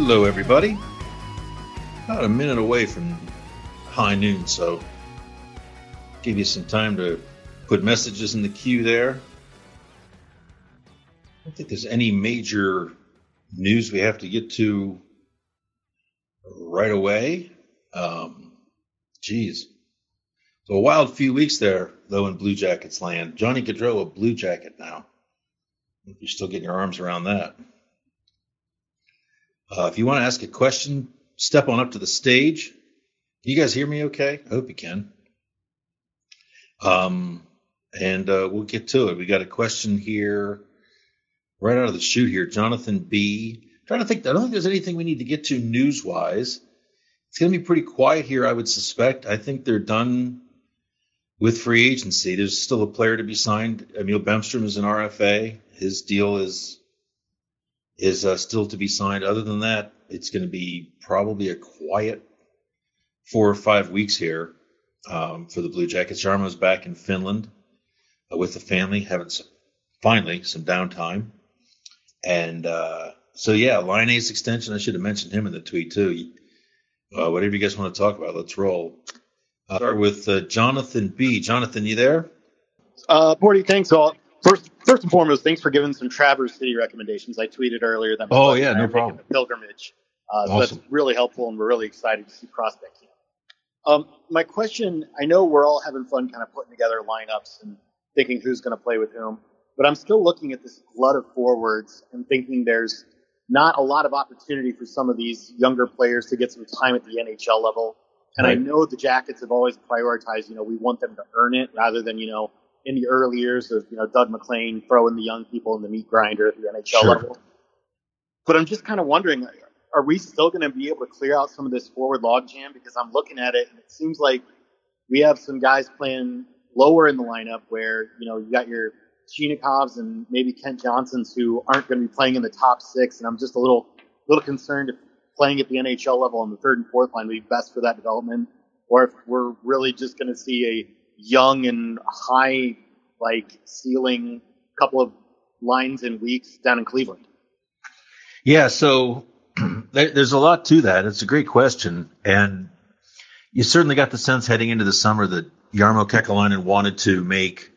Hello, everybody. About a minute away from high noon, so give you some time to put messages in the queue there. I don't think there's any major news we have to get to right away. So a wild few weeks there, though, in Blue Jackets land. Johnny Gaudreau, a Blue Jacket now. If you're still getting your arms around that. If you want to ask a question, step on up to the stage. Can you guys hear me okay? I hope you can. And we'll get to it. We got a question here right out of the chute here. Jonathan B. I don't think there's anything we need to get to news-wise. It's going to be pretty quiet here, I would suspect. I think they're done with free agency. There's still a player to be signed. Emil Bemstrom is an RFA. His deal is still to be signed. Other than that, it's going to be probably a quiet 4 or 5 weeks here for the Blue Jackets. Jarmo's back in Finland with the family, having finally some downtime. And Laine's extension, I should have mentioned him in the tweet too. Whatever you guys want to talk about, let's roll. I'll start with Jonathan B. Jonathan, you there? Bordy, thanks all. First and foremost, thanks for giving some Traverse City recommendations. I tweeted earlier that no problem. Making the pilgrimage. Awesome. So that's really helpful, and we're really excited to see Prospect Camp. My question, I know we're all having fun kind of putting together lineups and thinking who's going to play with whom, but I'm still looking at this glut of forwards and thinking there's not a lot of opportunity for some of these younger players to get some time at the NHL level. And right. I know the Jackets have always prioritized, we want them to earn it rather than, in the early years of, Doug McLean throwing the young people in the meat grinder at the NHL level. But I'm just kind of wondering, are we still going to be able to clear out some of this forward logjam? Because I'm looking at it and it seems like we have some guys playing lower in the lineup where, you got your Chinakovs and maybe Kent Johnsons who aren't going to be playing in the top 6. And I'm just a little concerned if playing at the NHL level on the third and fourth line would be best for that development, or if we're really just going to see a young and high, ceiling couple of lines and weeks down in Cleveland. Yeah, so there's a lot to that. It's a great question. And you certainly got the sense heading into the summer that Jarmo Kekalainen wanted to make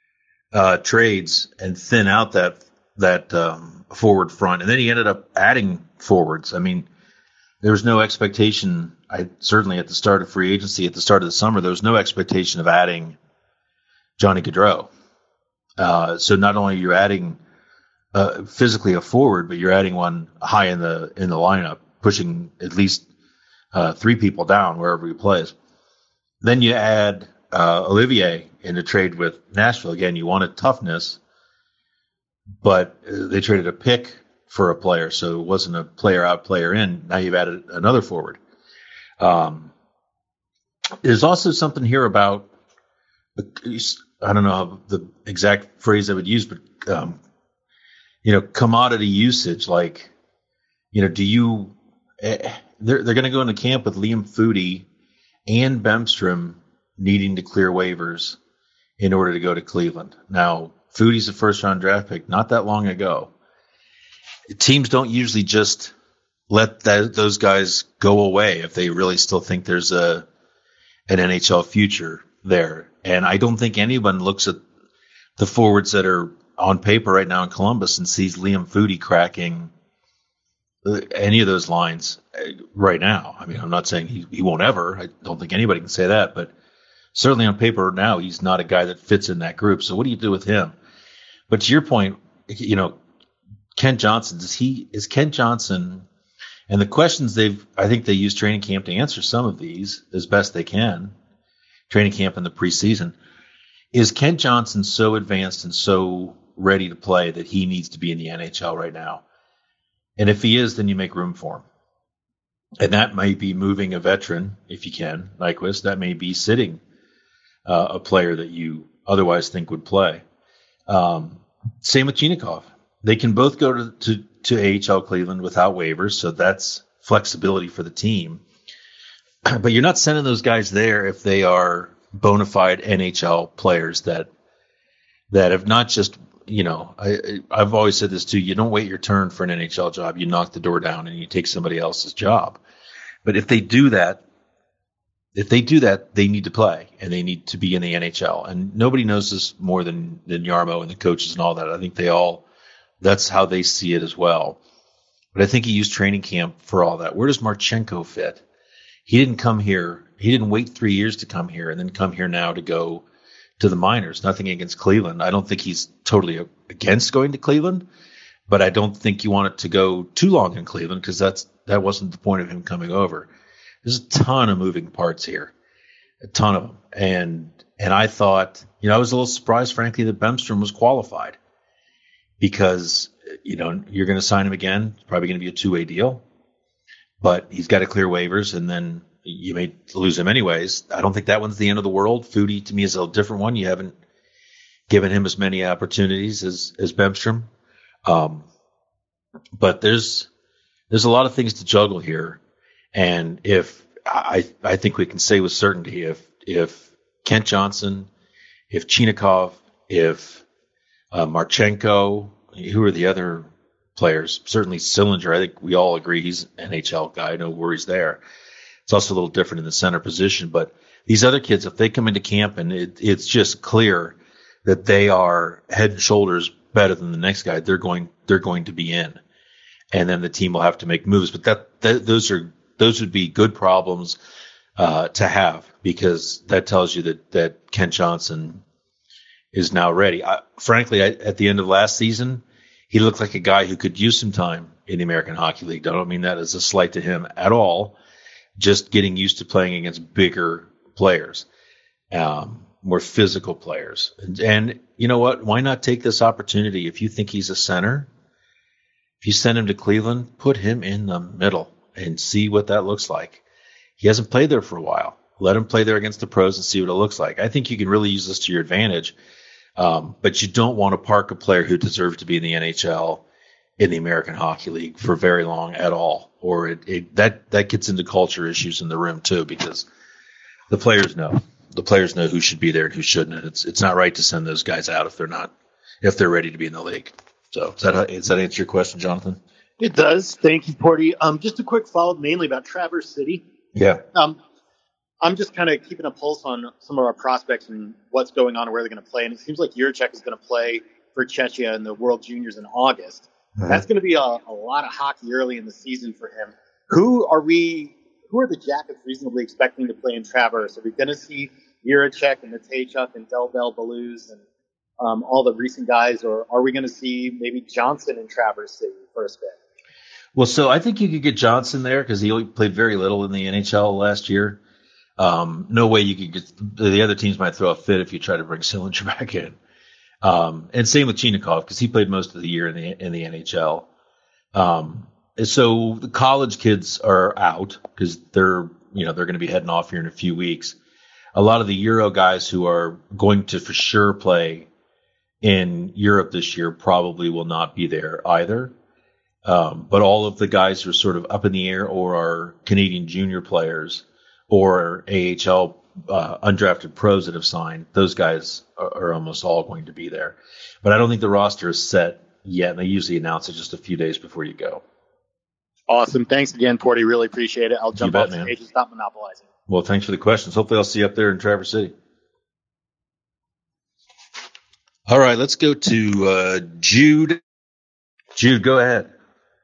trades and thin out that forward front. And then he ended up adding forwards. I mean, there was no expectation, certainly at the start of free agency, at the start of the summer, there was no expectation of adding Johnny Gaudreau. So not only are you adding physically a forward, but you're adding one high in the lineup, pushing at least 3 people down wherever he plays. Then you add Olivier in a trade with Nashville. Again, you wanted toughness, but they traded a pick for a player, so it wasn't a player out, player in. Now you've added another forward. There's also something here about, I don't know the exact phrase I would use, but commodity usage. Do you? They're going to go into camp with Liam Foudy and Bemstrom needing to clear waivers in order to go to Cleveland. Now, Foudy's a first-round draft pick not that long ago. Teams don't usually just let those guys go away if they really still think there's an NHL future there. And I don't think anyone looks at the forwards that are on paper right now in Columbus and sees Liam Foudy cracking any of those lines right now. I mean, I'm not saying he won't ever. I don't think anybody can say that. But certainly on paper now, he's not a guy that fits in that group. So what do you do with him? But to your point, Kent Johnson, is Kent Johnson, and the questions I think they use training camp to answer some of these as best they can, training camp in the preseason. Is Kent Johnson so advanced and so ready to play that he needs to be in the NHL right now? And if he is, then you make room for him. And that might be moving a veteran, if you can, Nyquist. That may be sitting a player that you otherwise think would play. Same with Chinakhov. They can both go to AHL Cleveland without waivers, so that's flexibility for the team. But you're not sending those guys there if they are bona fide NHL players that have not just I've always said this too. You don't wait your turn for an NHL job. You knock the door down and you take somebody else's job. But if they do that, they need to play and they need to be in the NHL. And nobody knows this more than Yarmo and the coaches and all that. I think that's how they see it as well. But I think he used training camp for all that. Where does Marchenko fit? He didn't come here. He didn't wait 3 years to come here and then come here now to go to the minors. Nothing against Cleveland. I don't think he's totally against going to Cleveland, but I don't think you want it to go too long in Cleveland because that wasn't the point of him coming over. There's a ton of moving parts here, a ton of them. And I thought, I was a little surprised, frankly, that Bemstrom was qualified because, you're going to sign him again. It's probably going to be a two-way deal, but he's got to clear waivers and then you may lose him anyways. I don't think that one's the end of the world. Foudy, to me, is a different one. You haven't given him as many opportunities as Bemstrom. But there's a lot of things to juggle here. And if I think we can say with certainty, if Kent Johnson, if Chinakhov, if Marchenko, who are the other players? Certainly Sillinger. I think we all agree he's an NHL guy. No worries there. It's also a little different in the center position. But these other kids, if they come into camp and it's just clear that they are head and shoulders better than the next guy, they're going to be in. And then the team will have to make moves. But those would be good problems to have because that tells you that Kent Johnson is now ready. Frankly, at the end of last season, he looked like a guy who could use some time in the American Hockey League. I don't mean that as a slight to him at all. Just getting used to playing against bigger players, more physical players. And you know what? Why not take this opportunity? If you think he's a center, if you send him to Cleveland, put him in the middle and see what that looks like. He hasn't played there for a while. Let him play there against the pros and see what it looks like. I think you can really use this to your advantage, but you don't want to park a player who deserves to be in the NHL in the American Hockey League for very long at all, or that gets into culture issues in the room too, because the players know who should be there and who shouldn't. And it's not right to send those guys out if they're ready to be in the league. So does that answer your question, Jonathan? It does. Thank you, Porty. Just a quick follow-up, mainly about Traverse City. Yeah. I'm just kind of keeping a pulse on some of our prospects and what's going on and where they're going to play. And it seems like Juracek is going to play for Czechia in the World Juniors in August. Mm-hmm. That's going to be a lot of hockey early in the season for him. Who are the Jackets reasonably expecting to play in Traverse? Are we going to see Juracek and Matejchuk and Del Beluz and all the recent guys, or are we going to see maybe Johnson in Traverse City first bit? Well, so I think you could get Johnson there because he only played very little in the NHL last year. No way you could get the other teams might throw a fit if you try to bring Sillinger back in. And same with Chinakhov because he played most of the year in the NHL. So the college kids are out because they're going to be heading off here in a few weeks. A lot of the Euro guys who are going to for sure play in Europe this year probably will not be there either. But all of the guys who are sort of up in the air or are Canadian junior players or AHL undrafted pros that have signed, those guys are almost all going to be there. But I don't think the roster is set yet, and they usually announce it just a few days before you go. Awesome. Thanks again, Porty. Really appreciate it. I'll jump off the stage and stop monopolizing. Well, thanks for the questions. Hopefully I'll see you up there in Traverse City. All right, let's go to Jude. Jude, go ahead.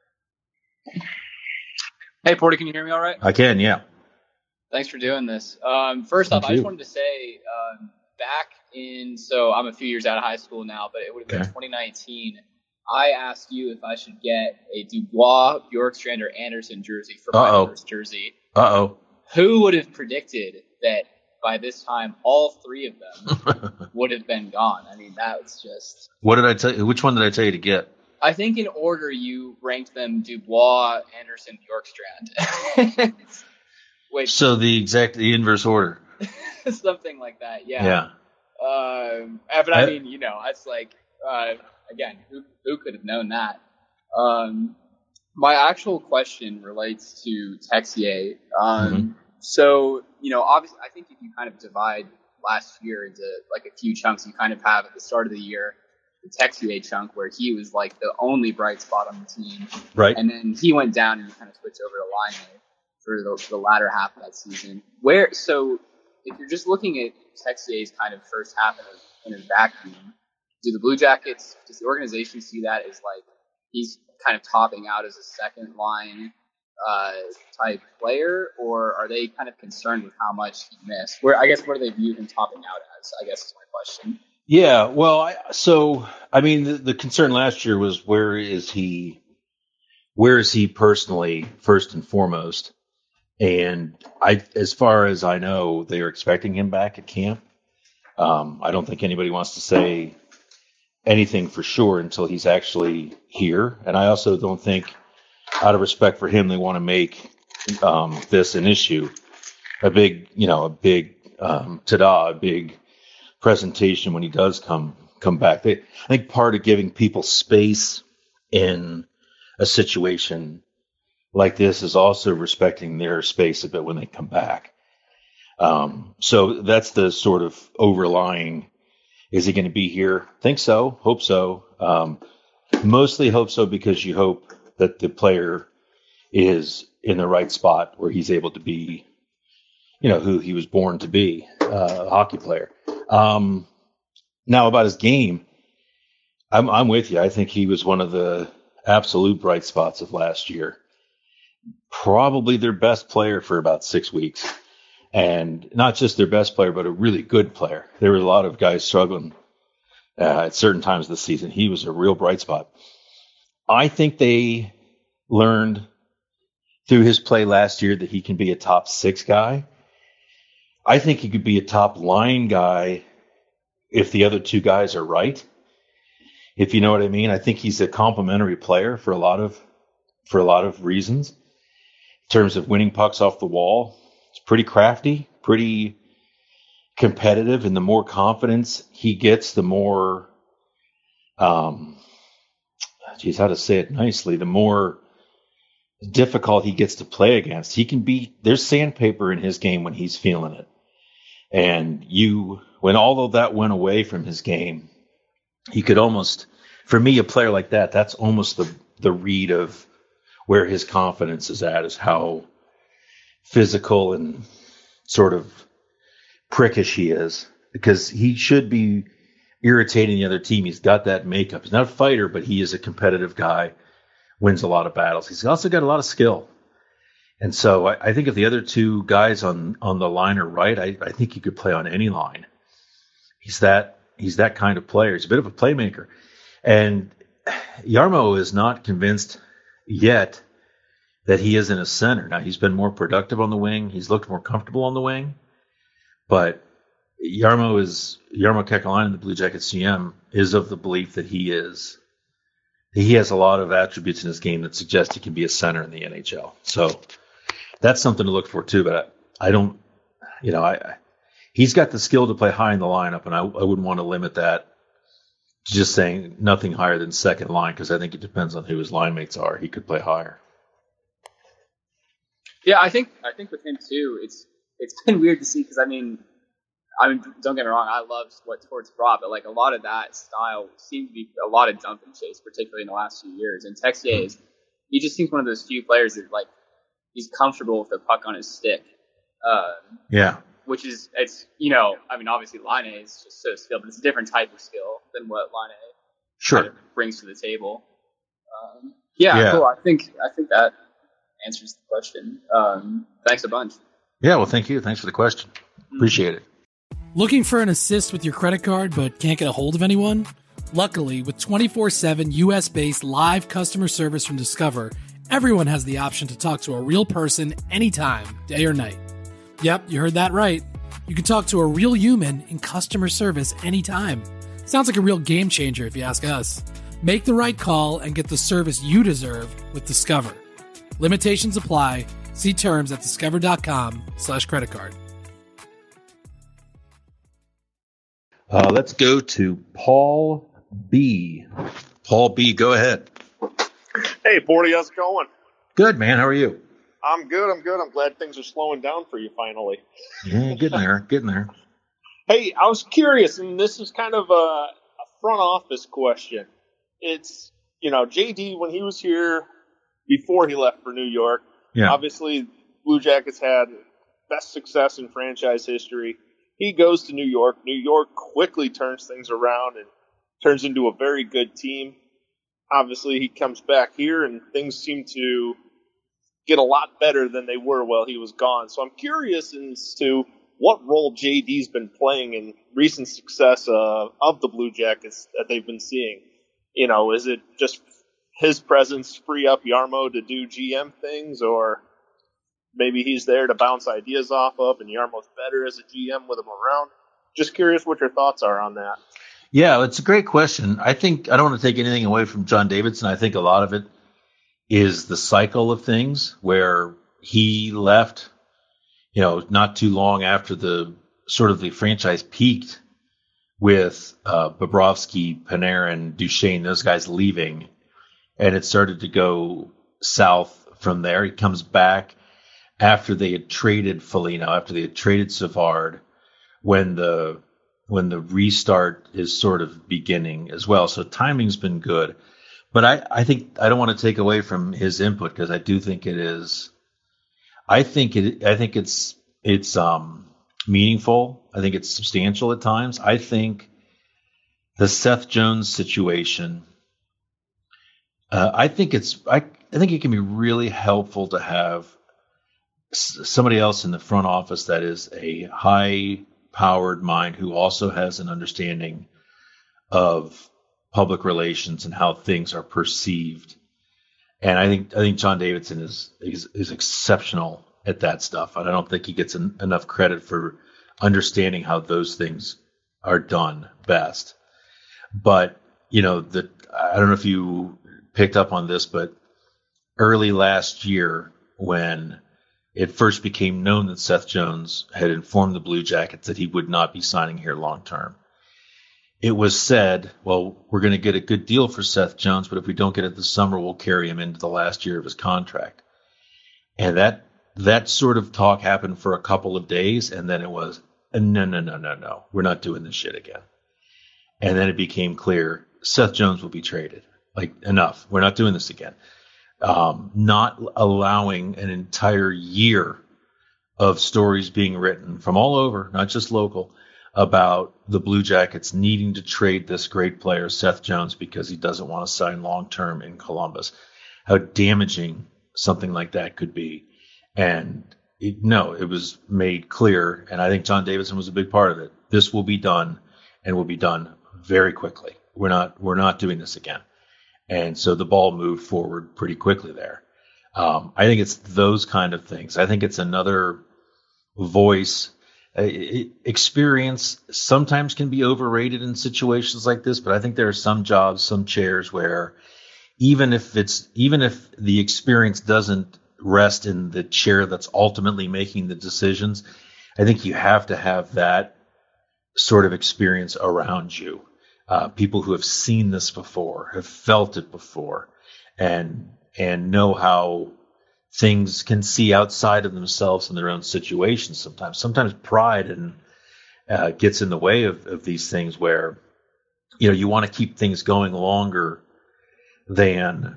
Hey, Porty, can you hear me all right? I can, yeah. Thanks for doing this. First off, I just wanted to say so I'm a few years out of high school now, but it would have been 2019. I asked you if I should get a Dubois, Bjorkstrand, or Anderson jersey for my first jersey. Who would have predicted that by this time all three of them would have been gone? I mean, that was just... What did I tell you? Which one did I tell you to get? I think in order you ranked them Dubois, Anderson, Bjorkstrand. So the inverse order. Something like that, yeah. But I mean, it's like, again, who could have known that? My actual question relates to Texier. So, obviously, I think if you kind of divide last year into like a few chunks you kind of have at the start of the year, Texier chunk where he was like the only bright spot on the team. Right. And then he went down and he kind of switched over to Laine for the latter half of that season. So if you're just looking at Texier's kind of first half in a vacuum, do the Blue Jackets, does the organization see that as like he's kind of topping out as a second line type player, or are they kind of concerned with how much he missed? Where do they view him topping out as, I guess is my question. Yeah, well, the concern last year was where is he personally first and foremost, and as far as I know, they are expecting him back at camp. I don't think anybody wants to say anything for sure until he's actually here, and I also don't think, out of respect for him, they want to make this an issue, a big presentation when he does come back. I think part of giving people space in a situation like this is also respecting their space a bit when they come back. So that's the sort of overlying, is he going to be here? Think so. Hope so. Mostly hope so because you hope that the player is in the right spot where he's able to be, who he was born to be, a hockey player. Now about his game, I'm with you. I think he was one of the absolute bright spots of last year. Probably their best player for about 6 weeks, and not just their best player, but a really good player. There were a lot of guys struggling at certain times of the season. He was a real bright spot. I think they learned through his play last year that he can be a top 6 guy. I think he could be a top line guy if the other 2 guys are right. If you know what I mean. I think he's a complementary player for a lot of reasons. In terms of winning pucks off the wall, it's pretty crafty, pretty competitive, and the more confidence he gets, the more how to say it nicely, the more difficult he gets to play against. There's sandpaper in his game when he's feeling it. And when all of that went away from his game, he could almost, for me, a player like that, that's almost the read of where his confidence is at, is how physical and sort of prickish he is, because he should be irritating the other team. He's got that makeup. He's not a fighter, but he is a competitive guy, wins a lot of battles. He's also got a lot of skill. And so I think if the other 2 guys on the line are right, I think he could play on any line. He's that kind of player. He's a bit of a playmaker. And Jarmo is not convinced yet that he isn't a center. Now, he's been more productive on the wing. He's looked more comfortable on the wing. But Jarmo Kekalainen, the Blue Jackets GM, is of the belief that he has a lot of attributes in his game that suggest he can be a center in the NHL. So that's something to look for too. But he's got the skill to play high in the lineup, and I wouldn't want to limit that to just saying nothing higher than second line, because I think it depends on who his line mates are. He could play higher. Yeah, I think with him too, it's been weird to see, because I mean, don't get me wrong, I love what Torts brought, but like a lot of that style seemed to be a lot of dump and chase, particularly in the last few years. And Texier he just seems one of those few players that like he's comfortable with the puck on his stick. Which is, obviously Laine is just so skilled, but it's a different type of skill than what Laine kind of brings to the table. Cool. I think that answers the question. Thanks a bunch. Yeah, well, thank you. Thanks for the question. Appreciate it. Looking for an assist with your credit card but can't get a hold of anyone? Luckily, with 24/7 US-based live customer service from Discover, everyone has the option to talk to a real person anytime, day or night. Yep, you heard that right. You can talk to a real human in customer service anytime. Sounds like a real game changer if you ask us. Make the right call and get the service you deserve with Discover. Limitations apply. See terms at discover.com/creditcard. Let's go to Paul B. Paul B., go ahead. Hey, Porty, how's it going? Good, man. How are you? I'm good. I'm glad things are slowing down for you finally. Yeah, getting there. Hey, I was curious, and this is kind of a front office question. It's, JD, when he was here before he left for New York, obviously Blue Jackets had best success in franchise history. He goes to New York. New York quickly turns things around and turns into a very good team. Obviously, he comes back here, and things seem to get a lot better than they were while he was gone. So I'm curious as to what role JD's been playing in recent success of the Blue Jackets that they've been seeing. Is it just his presence free up Jarmo to do GM things, or maybe he's there to bounce ideas off of, and Jarmo's better as a GM with him around? Just curious what your thoughts are on that. Yeah, it's a great question. I think I don't want to take anything away from John Davidson. I think a lot of it is the cycle of things where he left, not too long after the franchise peaked with Bobrovsky, Panarin, Duchesne, those guys leaving, and it started to go south from there. He comes back after they had traded Foligno, after they had traded Savard, when the restart is sort of beginning as well. So timing's been good. But I think I don't want to take away from his input, because I do think it is. I think it's meaningful. I think it's substantial at times. I think the Seth Jones situation. I think it can be really helpful to have somebody else in the front office that is a high-powered mind who also has an understanding of public relations and how things are perceived. And I think John Davidson is exceptional at that stuff. And I don't think he gets enough credit for understanding how those things are done best. But, I don't know if you picked up on this, but early last year, when it first became known that Seth Jones had informed the Blue Jackets that he would not be signing here long term, it was said, well, we're going to get a good deal for Seth Jones, but if we don't get it this summer, we'll carry him into the last year of his contract. And that sort of talk happened for a couple of days, and then it was, no, we're not doing this shit again. And then it became clear Seth Jones will be traded. Like, enough. We're not doing this again. Not allowing an entire year of stories being written from all over, not just local, about the Blue Jackets needing to trade this great player, Seth Jones, because he doesn't want to sign long-term in Columbus. How damaging something like that could be. And it was made clear, and I think John Davidson was a big part of it. This will be done, and will be done very quickly. We're not doing this again. And so the ball moved forward pretty quickly there. I think it's those kind of things. I think it's another voice. Experience sometimes can be overrated in situations like this, but I think there are some jobs, some chairs where even if the experience doesn't rest in the chair that's ultimately making the decisions, I think you have to have that sort of experience around you. People who have seen this before, have felt it before, and know how things can see outside of themselves in their own situations sometimes. Sometimes pride gets in the way of these things where, you want to keep things going longer than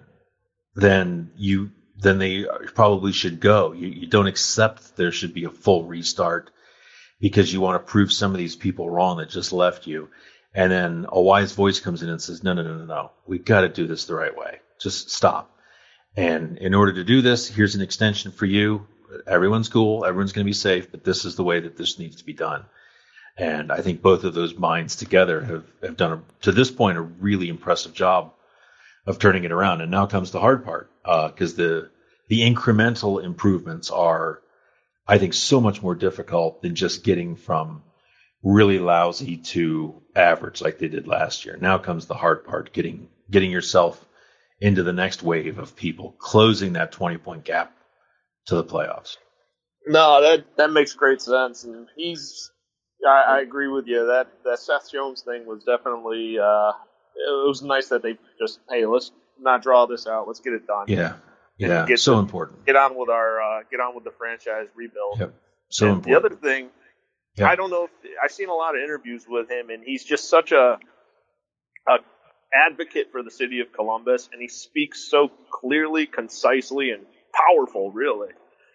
they probably should go. You don't accept there should be a full restart because you want to prove some of these people wrong that just left you. And then a wise voice comes in and says, no. We've got to do this the right way. Just stop. And in order to do this, here's an extension for you. Everyone's cool. Everyone's going to be safe, but this is the way that this needs to be done. And I think both of those minds together have done, to this point, a really impressive job of turning it around. And now comes the hard part, because the incremental improvements are, I think, so much more difficult than just getting from really lousy to average like they did last year. Now comes the hard part, getting yourself into the next wave of people, closing that 20-point gap to the playoffs. No, that makes great sense. And I agree with you. That Seth Jones thing was definitely, it was nice that they just, hey, let's not draw this out. Let's get it done. Yeah. So important. Get on with the franchise rebuild. Yep. So and important. The other thing, I don't know if I've seen a lot of interviews with him, and he's just such a an advocate for the city of Columbus, and he speaks so clearly, concisely, and powerful, really.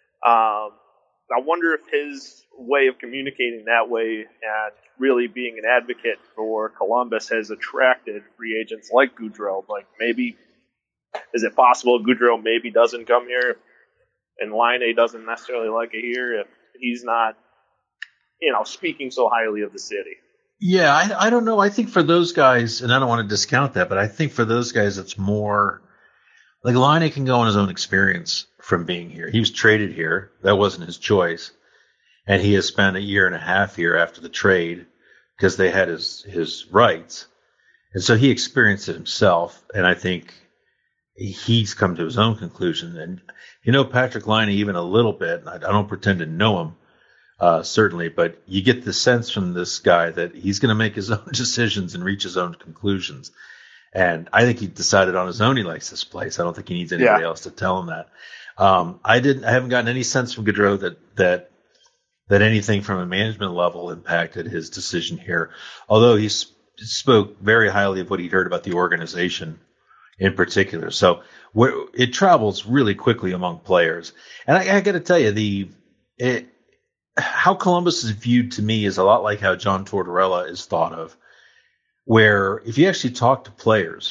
I wonder if his way of communicating that way and really being an advocate for Columbus has attracted free agents like Goodrow. Like, maybe, is it possible Goodrow maybe doesn't come here and Laine doesn't necessarily like it here if he's not, speaking so highly of the city? Yeah, I don't know. I think for those guys, and I don't want to discount that, but I think for those guys, it's more like Laine can go on his own experience from being here. He was traded here. That wasn't his choice. And he has spent a year and a half here after the trade because they had his rights. And so he experienced it himself. And I think he's come to his own conclusion. And, Patrik Laine even a little bit. I don't pretend to know him. Certainly, but you get the sense from this guy that he's going to make his own decisions and reach his own conclusions. And I think he decided on his own he likes this place. I don't think he needs anybody else to tell him that. I haven't gotten any sense from Goodrow that anything from a management level impacted his decision here. Although he spoke very highly of what he'd heard about the organization in particular. So it travels really quickly among players. And I got to tell you, how Columbus is viewed to me is a lot like how John Tortorella is thought of, where if you actually talk to players,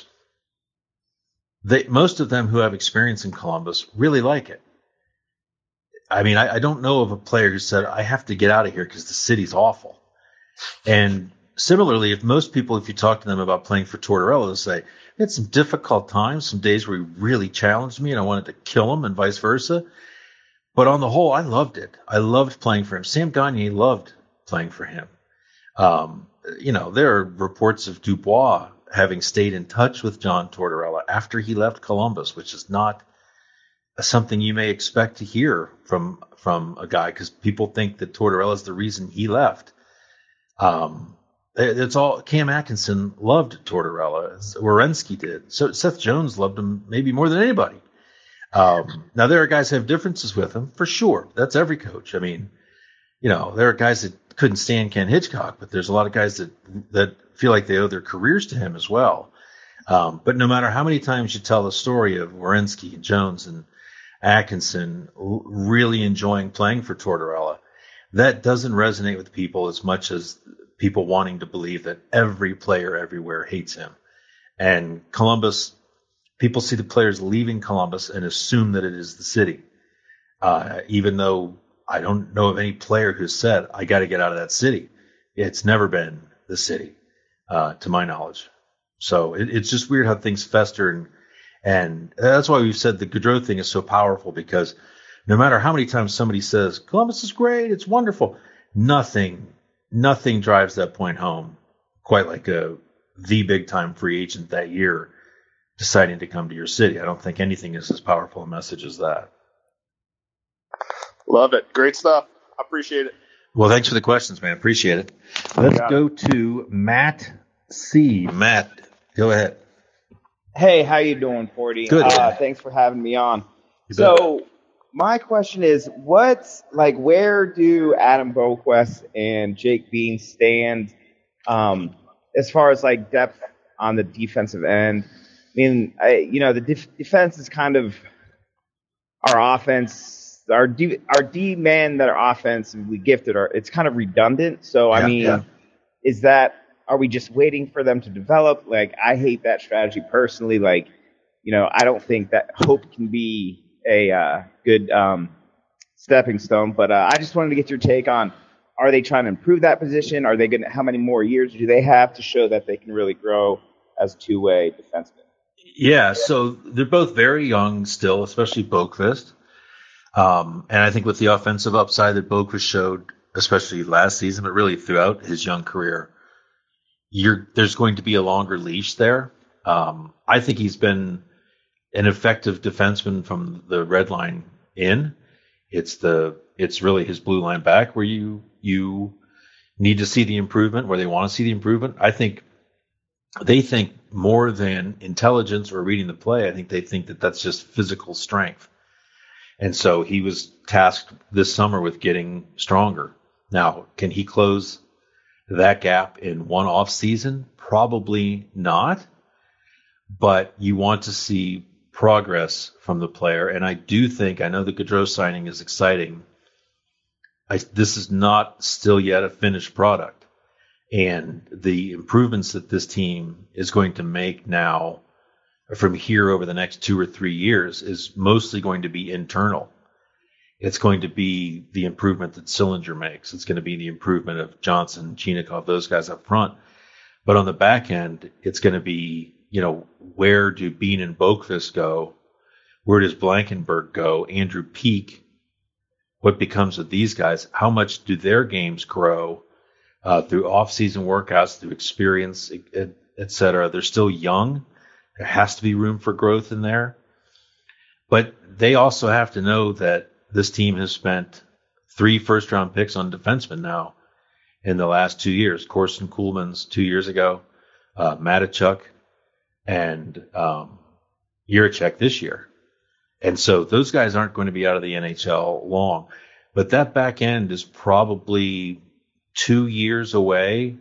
most of them who have experience in Columbus really like it. I mean, I don't know of a player who said, I have to get out of here because the city's awful. And similarly, if you talk to them about playing for Tortorella, they'll say, I had some difficult times, some days where he really challenged me and I wanted to kill him and vice versa. But on the whole, I loved it. I loved playing for him. Sam Gagner loved playing for him. There are reports of Dubois having stayed in touch with John Tortorella after he left Columbus, which is not something you may expect to hear from a guy, because people think that Tortorella is the reason he left. It's all Cam Atkinson loved Tortorella. Werenski did. So Seth Jones loved him maybe more than anybody. Now there are guys who have differences with him for sure. That's every coach. I mean, there are guys that couldn't stand Ken Hitchcock, but there's a lot of guys that feel like they owe their careers to him as well. But no matter how many times you tell the story of Werenski, Jones, and Atkinson really enjoying playing for Tortorella, that doesn't resonate with people as much as people wanting to believe that every player everywhere hates him. And Columbus, people see the players leaving Columbus and assume that it is the city, even though I don't know of any player who said, I got to get out of that city. It's never been the city, to my knowledge. So it's just weird how things fester. And that's why we've said the Goodrow thing is so powerful, because no matter how many times somebody says, Columbus is great, it's wonderful, nothing drives that point home quite like the big time free agent that year deciding to come to your city. I don't think anything is as powerful a message as that. Love it. Great stuff. I appreciate it. Well, thanks for the questions, man. Appreciate it. Let's go to Matt C. Matt, go ahead. Hey, how you doing, Forty? Good. Thanks for having me on. So my question is, where do Adam Boqvist and Jake Bean stand as far as depth on the defensive end? I mean, the defense is kind of our offense. Our D men that are offensively gifted it's kind of redundant. So are we just waiting for them to develop? I hate that strategy personally. I don't think that hope can be a good stepping stone. But I just wanted to get your take on: are they trying to improve that position? Are they going? How many more years do they have to show that they can really grow as two-way defensemen? Yeah, so they're both very young still, especially Boqvist. And I think with the offensive upside that Boqvist showed, especially last season, but really throughout his young career, there's going to be a longer leash there. I think he's been an effective defenseman from the red line in. It's really his blue line back where you need to see the improvement, where they want to see the improvement. I think they think more than intelligence or reading the play. I think they think that that's just physical strength. And so he was tasked this summer with getting stronger. Now, can he close that gap in one off season? Probably not. But you want to see progress from the player. And I do think, I know the Gaudreau signing is exciting. This is not still yet a finished product. And the improvements that this team is going to make now from here over the next 2 or 3 years is mostly going to be internal. It's going to be the improvement that Sillinger makes. It's going to be the improvement of Johnson, Chinakhov, those guys up front. But on the back end, it's going to be, where do Bean and Boqvist go? Where does Blankenberg go? Andrew Peeke, what becomes of these guys? How much do their games grow through off-season workouts, through experience, et cetera? They're still young. There has to be room for growth in there. But they also have to know that this team has spent 3 first-round picks on defensemen now in the last 2 years. Corson Kuhlman's 2 years ago, Matachuk, and Jiricek this year. And so those guys aren't going to be out of the NHL long. But that back end is probably 2 years away.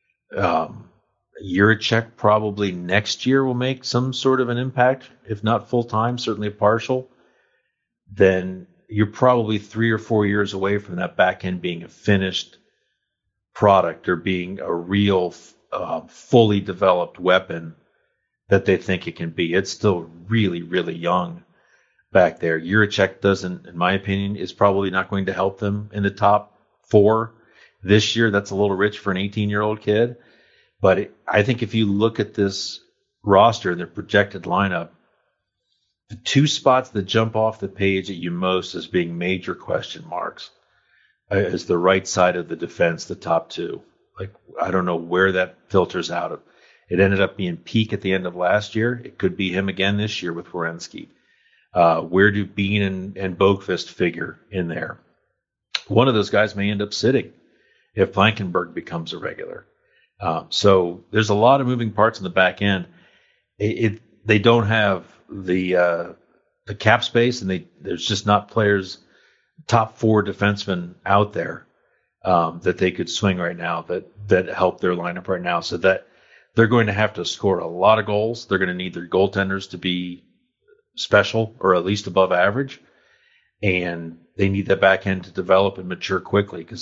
Jiricek probably next year will make some sort of an impact, if not full-time, certainly partial. Then you're probably 3 or 4 years away from that back end being a finished product or being a real fully developed weapon that they think it can be. It's still really, really young back there. Jiricek doesn't, in my opinion, is probably not going to help them in the top 4 this year. That's a little rich for an 18-year-old kid. But I think if you look at this roster, their projected lineup, the 2 spots that jump off the page at you most as being major question marks is the right side of the defense, the top 2. Like, I don't know where that filters out of. It ended up being Peeke at the end of last year. It could be him again this year with Werenski. Where do Bean and Boqvist figure in there? One of those guys may end up sitting if Blankenberg becomes a regular. So there's a lot of moving parts in the back end. They don't have the cap space, and there's just not players, top 4 defensemen out there that they could swing right now that help their lineup right now. So that they're going to have to score a lot of goals. They're going to need their goaltenders to be special or at least above average, and they need that back end to develop and mature quickly, because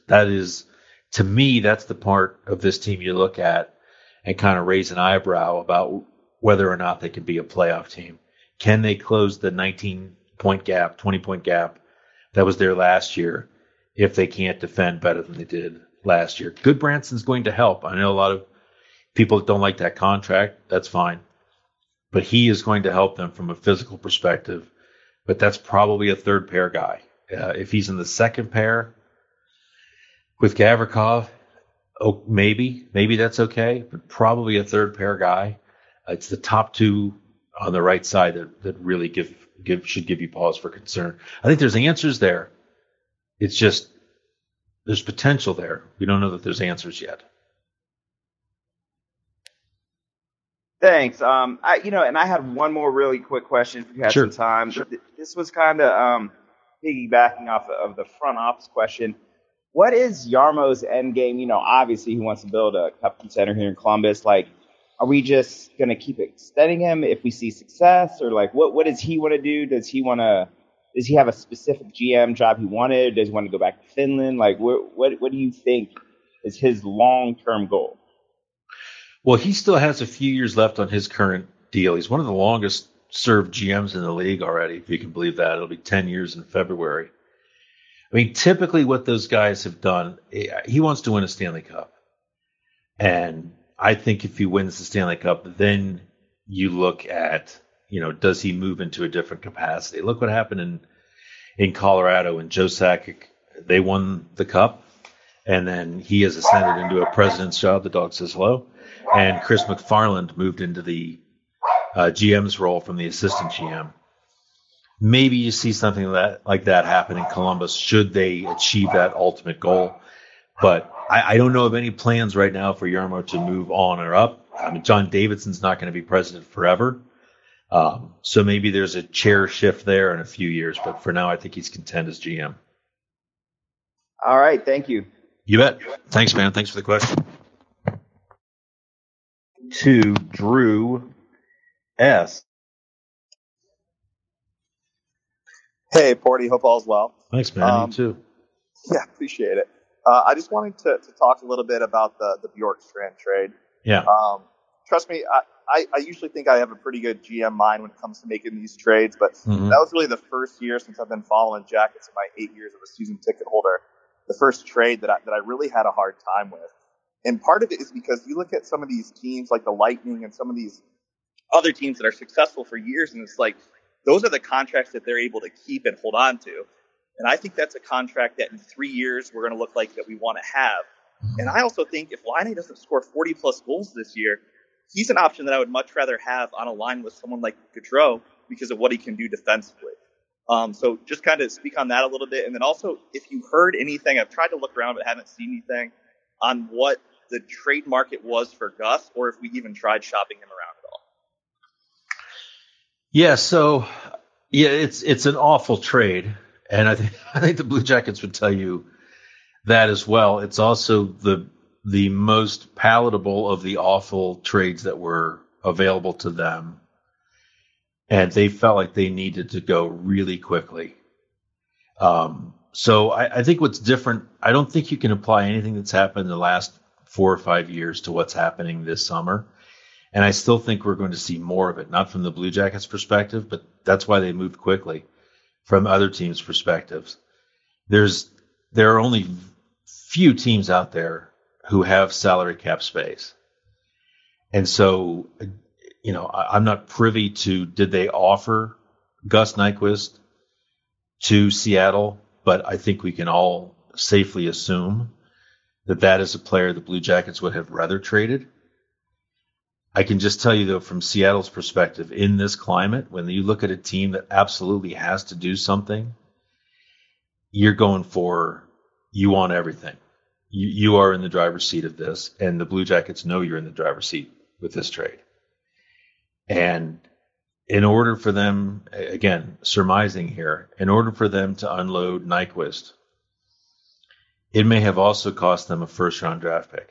to me, that's the part of this team you look at and kind of raise an eyebrow about whether or not they can be a playoff team. Can they close the 19-point gap, 20-point gap that was there last year if they can't defend better than they did last year? Goodbranson's going to help. I know a lot of people that don't like that contract. That's fine. But he is going to help them from a physical perspective. But that's probably a third pair guy. If he's in the second pair with Gavrikov, maybe that's okay, but probably a third pair guy. It's the top 2 on the right side that really should give you pause for concern. I think there's answers there. It's just there's potential there. We don't know that there's answers yet. Thanks. And I had one more really quick question if you had some time. Sure. This was kind of piggybacking off of the front office question. What is Jarmo's end game? Obviously he wants to build a cup contender here in Columbus. Like, are we just going to keep extending him if we see success? Or like, what does he want to do? Does he have a specific GM job he wanted? Does he want to go back to Finland? Like, what do you think is his long-term goal? Well, he still has a few years left on his current deal. He's one of the longest served GMs in the league already, if you can believe that. It'll be 10 years in February. I mean, typically what those guys have done, he wants to win a Stanley Cup. And I think if he wins the Stanley Cup, then you look at, does he move into a different capacity? Look what happened in Colorado, and Joe Sakic, they won the Cup. And then he has ascended into a president's job. The dog says hello. And Chris McFarland moved into the GM's role from the assistant GM. Maybe you see something like that happen in Columbus should they achieve that ultimate goal. But I don't know of any plans right now for Jarmo to move on or up. I mean, John Davidson's not going to be president forever. So maybe there's a chair shift there in a few years. But for now, I think he's content as GM. All right. Thank you. You bet. Thanks, man. Thanks for the question. To Drew S. Hey, Porty. Hope all's well. Thanks, man. You too. Yeah, appreciate it. I just wanted to talk a little bit about the Bjorkstrand trade. Yeah. Trust me, I usually think I have a pretty good GM mind when it comes to making these trades, but that was really the first year since I've been following Jackets in my 8 years of a season ticket holder, the first trade that I really had a hard time with. And part of it is because you look at some of these teams like the Lightning and some of these other teams that are successful for years, and it's like those are the contracts that they're able to keep and hold on to. And I think that's a contract that in 3 years we're going to look like that we want to have. And I also think if Laine doesn't score 40-plus goals this year, he's an option that I would much rather have on a line with someone like Gaudreau because of what he can do defensively. So just kind of speak on that a little bit. And then also, if you heard anything, I've tried to look around but haven't seen anything on what the trade market was for Gus, or if we even tried shopping him around at all. Yeah, so it's an awful trade, and I think the Blue Jackets would tell you that as well. It's also the most palatable of the awful trades that were available to them, and they felt like they needed to go really quickly. So I think what's different, I don't think you can apply anything that's happened in the last 4 or 5 years to what's happening this summer. And I still think we're going to see more of it, not from the Blue Jackets' perspective, but that's why they moved quickly. From other teams' perspectives, there are only few teams out there who have salary cap space. And so, I'm not privy to, did they offer Gus Nyquist to Seattle? But I think we can all safely assume that is a player the Blue Jackets would have rather traded. I can just tell you, though, from Seattle's perspective, in this climate, when you look at a team that absolutely has to do something, you want everything. You are in the driver's seat of this, and the Blue Jackets know you're in the driver's seat with this trade. And in order for them, again, surmising here, in order for them to unload Nyquist, it may have also cost them a first-round draft pick.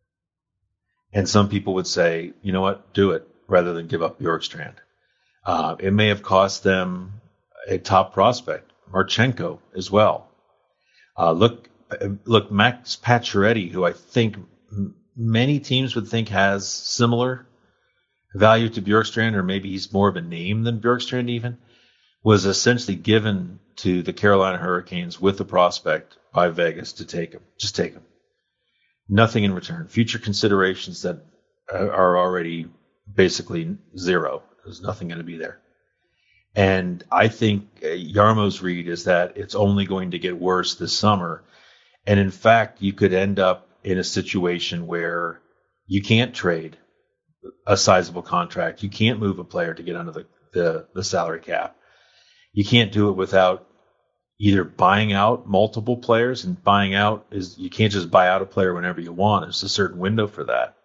And some people would say, you know what, do it rather than give up Bjorkstrand. It may have cost them a top prospect, Marchenko, as well. Look, Max Pacioretty, who I think many teams would think has similar value to Bjorkstrand, or maybe he's more of a name than Bjorkstrand even, was essentially given to the Carolina Hurricanes with a prospect by Vegas to take him. Just take him. Nothing in return. Future considerations that are already basically zero. There's nothing going to be there. And I think Jarmo's read is that it's only going to get worse this summer. And in fact, you could end up in a situation where you can't trade a sizable contract. You can't move a player to get under the salary cap. You can't do it without either buying out multiple players, and buying out is, you can't just buy out a player whenever you want. There's a certain window for that.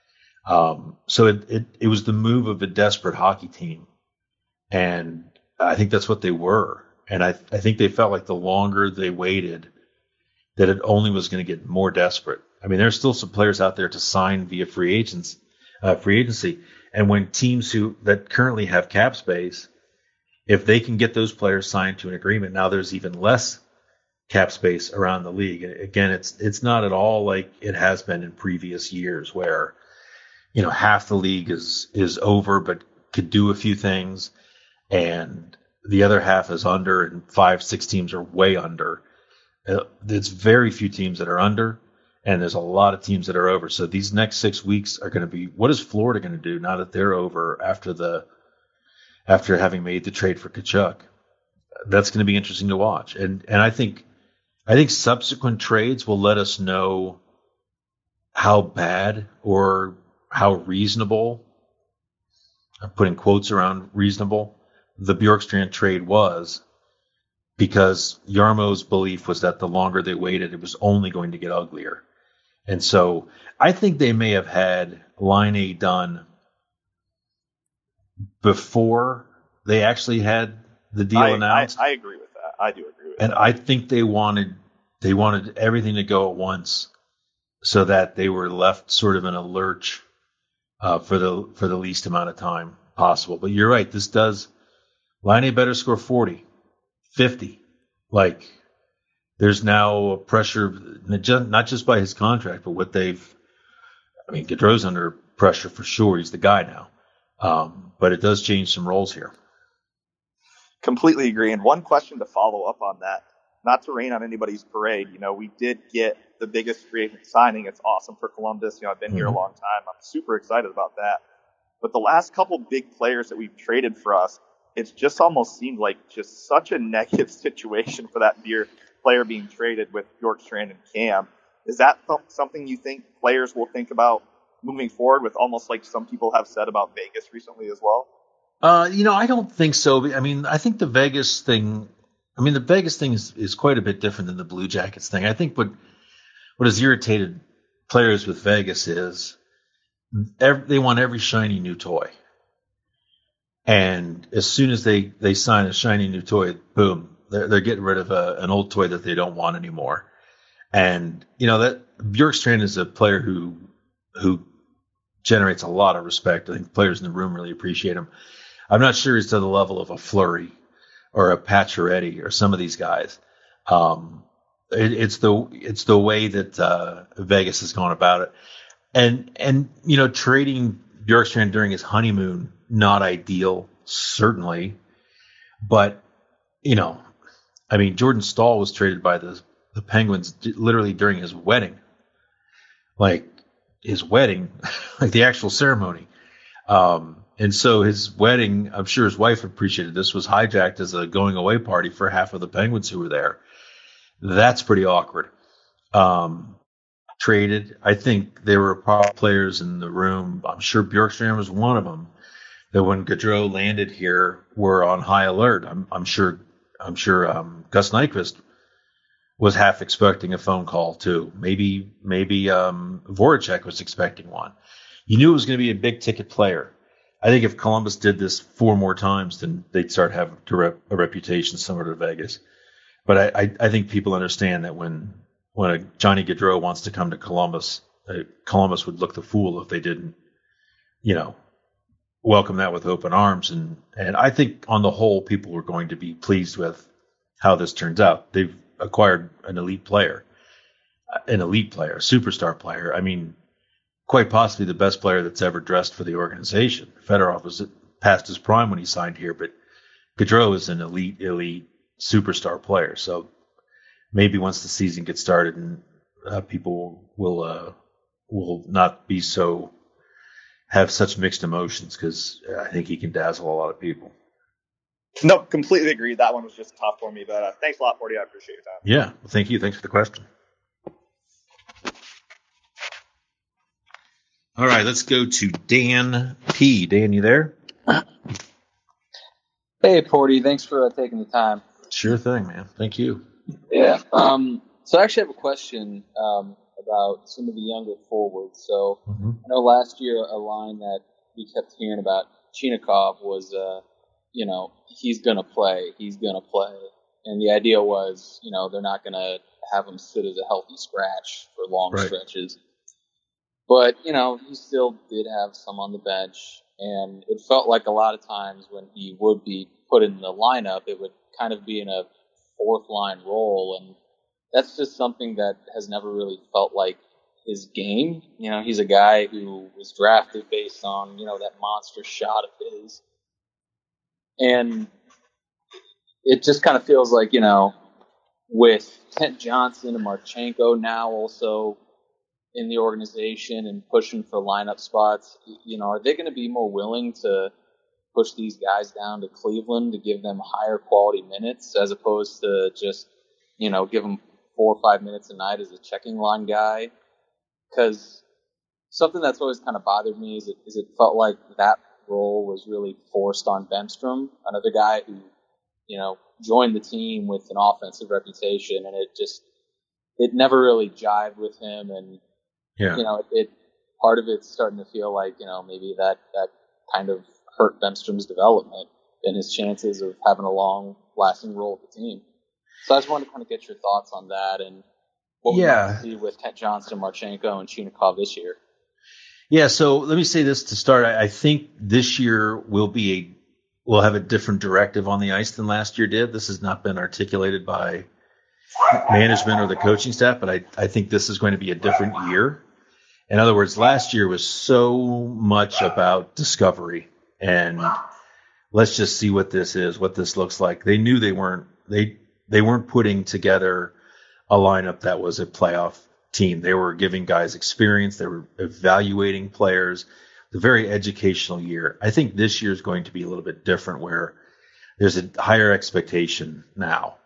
So it was the move of a desperate hockey team. And I think that's what they were. And I think they felt like the longer they waited, that it only was going to get more desperate. I mean, there's still some players out there to sign via free agency. And when teams that currently have cap space, if they can get those players signed to an agreement, now there's even less cap space around the league. And again, it's not at all like it has been in previous years where, half the league is over but could do a few things, and the other half is under, and 5-6 teams are way under. There's very few teams that are under, and there's a lot of teams that are over. So these next 6 weeks are going to be, what is Florida going to do now that they're over after having made the trade for Tkachuk? That's going to be interesting to watch. And I think subsequent trades will let us know how bad or how reasonable, I'm putting quotes around reasonable, the Bjorkstrand trade was, because Jarmo's belief was that the longer they waited, it was only going to get uglier. And so I think they may have had Laine done before they actually had the deal announced. I agree with that. I do agree with that. And I think they wanted they wanted everything to go at once so that they were left sort of in a lurch for the least amount of time possible. But you're right. This does Laine better score 40, 50. Like there's now a pressure, not just by his contract, but what Gaudreau's under pressure for sure. He's the guy now. But it does change some roles here. Completely agree. And one question to follow up on that, not to rain on anybody's parade, we did get the biggest free agent signing. It's awesome for Columbus. I've been here a long time. I'm super excited about that. But the last couple big players that we've traded for us, it's just almost seemed like just such a negative situation for that player being traded with Bjorkstrand and Cam. Is that something you think players will think about moving forward with, almost like some people have said about Vegas recently as well? I don't think so. I think the Vegas thing is quite a bit different than the Blue Jackets thing. I think what has irritated players with Vegas is they want every shiny new toy. And as soon as they sign a shiny new toy, boom, they're getting rid of an old toy that they don't want anymore. And, that Bjorkstrand is a player who generates a lot of respect. I think players in the room really appreciate him. I'm not sure he's to the level of a Fleury or a Pacioretty or some of these guys. It's the way that Vegas has gone about it. And trading Bjorkstrand during his honeymoon, not ideal, certainly. But, Jordan Staal was traded by the Penguins literally during his wedding. Like the actual ceremony. And so his wedding, I'm sure his wife appreciated this, was hijacked as a going away party for half of the Penguins who were there. That's pretty awkward. Traded. I think there were players in the room. I'm sure Bjorkstrand was one of them, that when Gaudreau landed here were on high alert. I'm sure Gus Nyquist was half expecting a phone call too. Maybe Voracek was expecting one. You knew it was going to be a big ticket player. I think if Columbus did this 4 more times, then they'd start having a reputation similar to Vegas. But I think people understand that when a Johnny Gaudreau wants to come to Columbus, Columbus would look the fool if they didn't, welcome that with open arms. And I think on the whole, people are going to be pleased with how this turns out. They've acquired an elite player, a superstar player. Quite possibly the best player that's ever dressed for the organization. Fedorov was past his prime when he signed here, but Gaudreau is an elite superstar player. So maybe once the season gets started, and people will not be have such mixed emotions, because I think he can dazzle a lot of people. No, completely agree. That one was just tough for me, but thanks a lot, Porty. I appreciate your time. Yeah, well, thank you. Thanks for the question. All right, let's go to Dan P. Dan, you there? Hey, Porty. Thanks for taking the time. Sure thing, man. Thank you. Yeah. So I actually have a question about some of the younger forwards. So I know last year a line that we kept hearing about Chinakhov was, he's going to play. And the idea was, they're not going to have him sit as a healthy scratch for long stretches. But, he still did have some on the bench, and it felt like a lot of times when he would be put in the lineup, it would kind of be in a fourth-line role, and that's just something that has never really felt like his game. He's a guy who was drafted based on, that monster shot of his. And it just kind of feels like, with Kent Johnson and Marchenko now also in the organization and pushing for lineup spots, are they going to be more willing to push these guys down to Cleveland to give them higher quality minutes as opposed to just, give them 4 or 5 minutes a night as a checking line guy? Because something that's always kind of bothered me is it felt like that role was really forced on Bemstrom, another guy who, joined the team with an offensive reputation, and it never really jived with him. And, part of it's starting to feel like, maybe that kind of hurt Bemstrom's development and his chances of having a long lasting role with the team. So I just wanted to kind of get your thoughts on that and what we might see with Kent Johnson, Marchenko, and Chinakhov this year. Yeah, so let me say this to start. I think this year we'll have a different directive on the ice than last year did. This has not been articulated by management or the coaching staff, but I think this is going to be a different year. In other words, last year was so much about discovery and let's just see what this is, what this looks like. They knew they weren't putting together a lineup that was a playoff team. They were giving guys experience. They were evaluating players. It's a very educational year. I think this year is going to be a little bit different where there's a higher expectation now.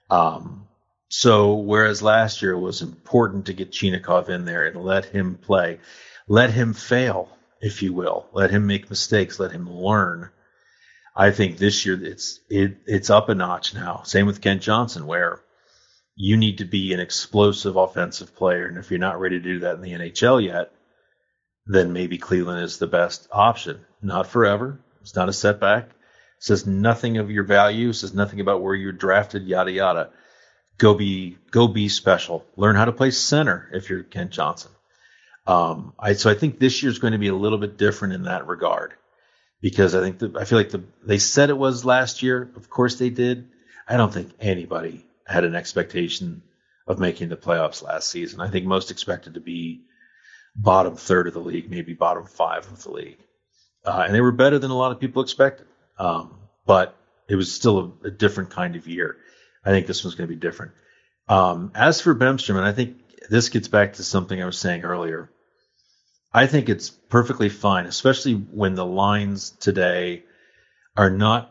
So whereas last year it was important to get Chinakhov in there and let him play, let him fail, if you will, let him make mistakes, let him learn. I think this year it's up a notch now. Same with Kent Johnson, where you need to be an explosive offensive player. And if you're not ready to do that in the NHL yet, then maybe Cleveland is the best option. Not forever. It's not a setback. It says nothing of your value. It says nothing about where you're drafted, yada, yada. Go be special. Learn how to play center if you're Kent Johnson. So I think this year's going to be a little bit different in that regard because I feel like they said it was last year. Of course they did. I don't think anybody had an expectation of making the playoffs last season. I think most expected to be bottom third of the league, maybe bottom 5 of the league. And they were better than a lot of people expected. But it was still a different kind of year. I think this one's going to be different. As for Bemstrom, and I think this gets back to something I was saying earlier, I think it's perfectly fine, especially when the lines today are not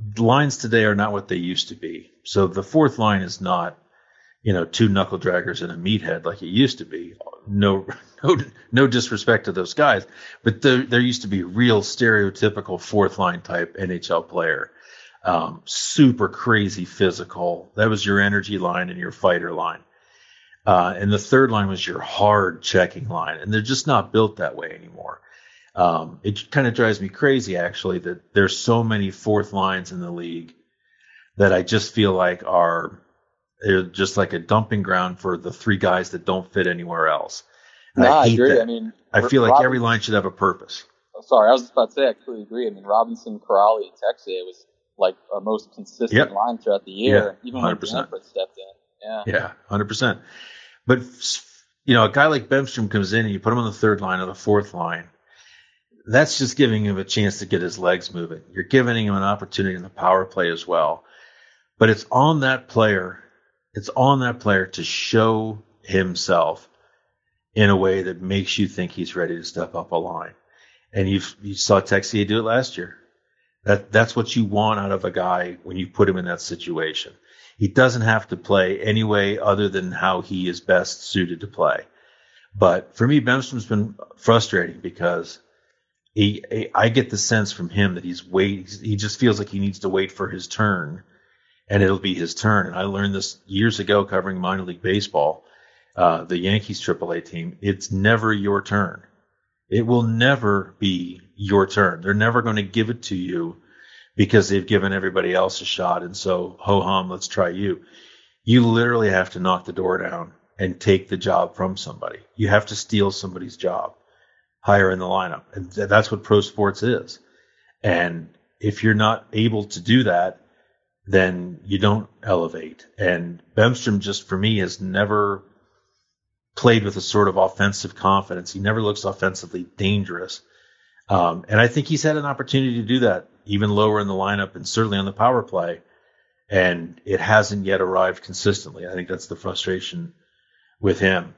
what they used to be. So the fourth line is not, 2 knuckle draggers and a meathead like it used to be. No disrespect to those guys, but there used to be real stereotypical fourth line type NHL player. Super crazy physical. That was your energy line and your fighter line. And the third line was your hard checking line. And they're just not built that way anymore. It kind of drives me crazy, actually, that there's so many fourth lines in the league that I just feel like they're just like a dumping ground for the 3 guys that don't fit anywhere else. And I agree. That. I feel like every line should have a purpose. Oh, sorry, I was just about to say I completely agree. I mean, Robinson, Kuraly, and Texier was like a most consistent line throughout the year, even when Bamford stepped in. Yeah, 100%. But, a guy like Bemstrom comes in and you put him on the third line or the fourth line. That's just giving him a chance to get his legs moving. You're giving him an opportunity in the power play as well. But it's on that player to show himself in a way that makes you think he's ready to step up a line. And you saw Texier do it last year. That's what you want out of a guy when you put him in that situation. He doesn't have to play any way other than how he is best suited to play. But for me, Bemstrom's been frustrating because I get the sense from him that he just feels like he needs to wait for his turn, and it'll be his turn. And I learned this years ago covering minor league baseball, the Yankees AAA team. It's never your turn. It will never be your turn. They're never going to give it to you because they've given everybody else a shot. And so, ho-hum, let's try you. You literally have to knock the door down and take the job from somebody. You have to steal somebody's job higher in the lineup. And that's what pro sports is. And if you're not able to do that, then you don't elevate. And Bemstrom, just for me, has never played with a sort of offensive confidence. He never looks offensively dangerous. And I think he's had an opportunity to do that even lower in the lineup and certainly on the power play. And it hasn't yet arrived consistently. I think that's the frustration with him.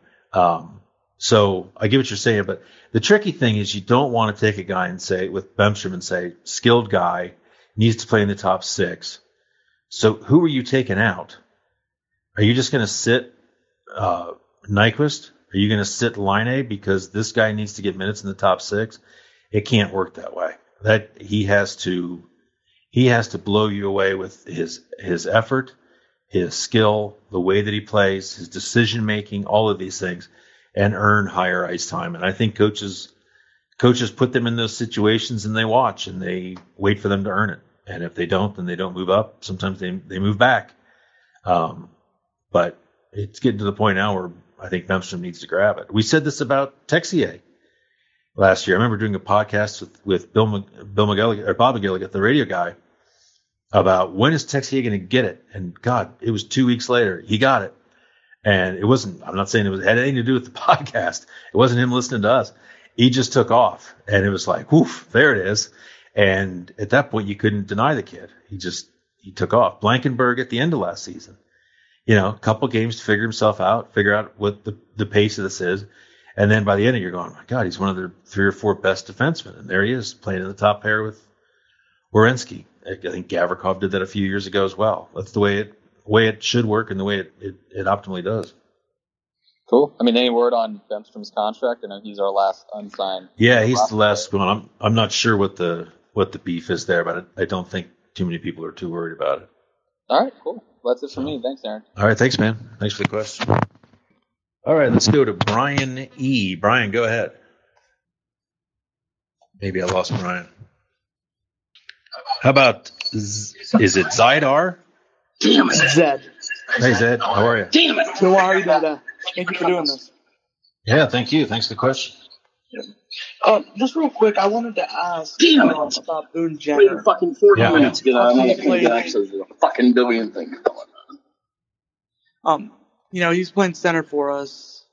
So I get what you're saying, but the tricky thing is you don't want to take a guy and say, with Bemstrom and say, skilled guy, needs to play in the top 6. So who are you taking out? Are you just going to sit Nyquist? Are you going to sit Laine because this guy needs to get minutes in the top 6? It can't work that way. That he has to blow you away with his effort, his skill, the way that he plays, his decision making, all of these things, and earn higher ice time. And I think coaches put them in those situations and they watch and they wait for them to earn it. And if they don't, then they don't move up. Sometimes they move back. But it's getting to the point now where I think Bemstrom needs to grab it. We said this about Texier last year. I remember doing a podcast with Bob McGilligan, the radio guy, about when is Texier going to get it? And God, it was 2 weeks later. He got it. And it wasn't, I'm not saying it had anything to do with the podcast. It wasn't him listening to us. He just took off. And it was like, whoof, there it is. And at that point, you couldn't deny the kid. He took off. Blankenberg at the end of last season. A couple games to figure himself out, figure out what the pace of this is. And then by the end, you're going, oh my God, he's one of the 3 or 4 best defensemen. And there he is playing in the top pair with Werenski. I think Gavrikov did that a few years ago as well. That's the way it should work and the way it optimally does. Cool. I mean, any word on Bemstrom's contract? I know he's our last unsigned. Yeah, he's the last one. I'm not sure what the beef is there, but I don't think too many people are too worried about it. All right, cool. Well, that's it for me. Thanks, Aaron. All right, thanks, man. Thanks for the question. All right, let's go to Brian E. Brian, go ahead. Maybe I lost Brian. How about, is it Zydar? Damn it. Zed. Hey, Zed. How are you? Damn it. So how are you doing? Thank you for doing this. Yeah, thank you. Thanks for the question. Just real quick, I wanted to ask about Boone Jenner. Waiting fucking 40 minutes to get on. I get access to a fucking billion things going on. He's playing center for us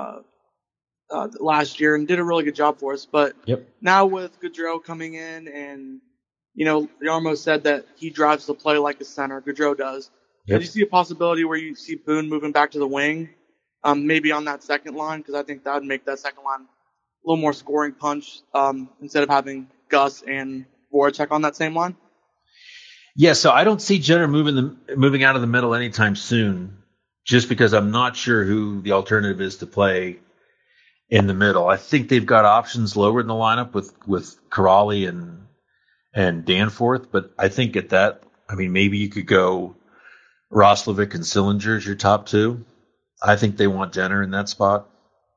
last year and did a really good job for us. But now with Gaudreau coming in and, Yarmo said that he drives the play like a center. Gaudreau does. Do you see a possibility where you see Boone moving back to the wing, maybe on that second line? Because I think that would make that second line a little more scoring punch instead of having Gus and Voracek on that same line. Yeah, so I don't see Jenner moving out of the middle anytime soon, just because I'm not sure who the alternative is to play in the middle. I think they've got options lower in the lineup with Kuraly and Danforth, but I think at that, maybe you could go Roslovic and Sillinger as your top 2. I think they want Jenner in that spot.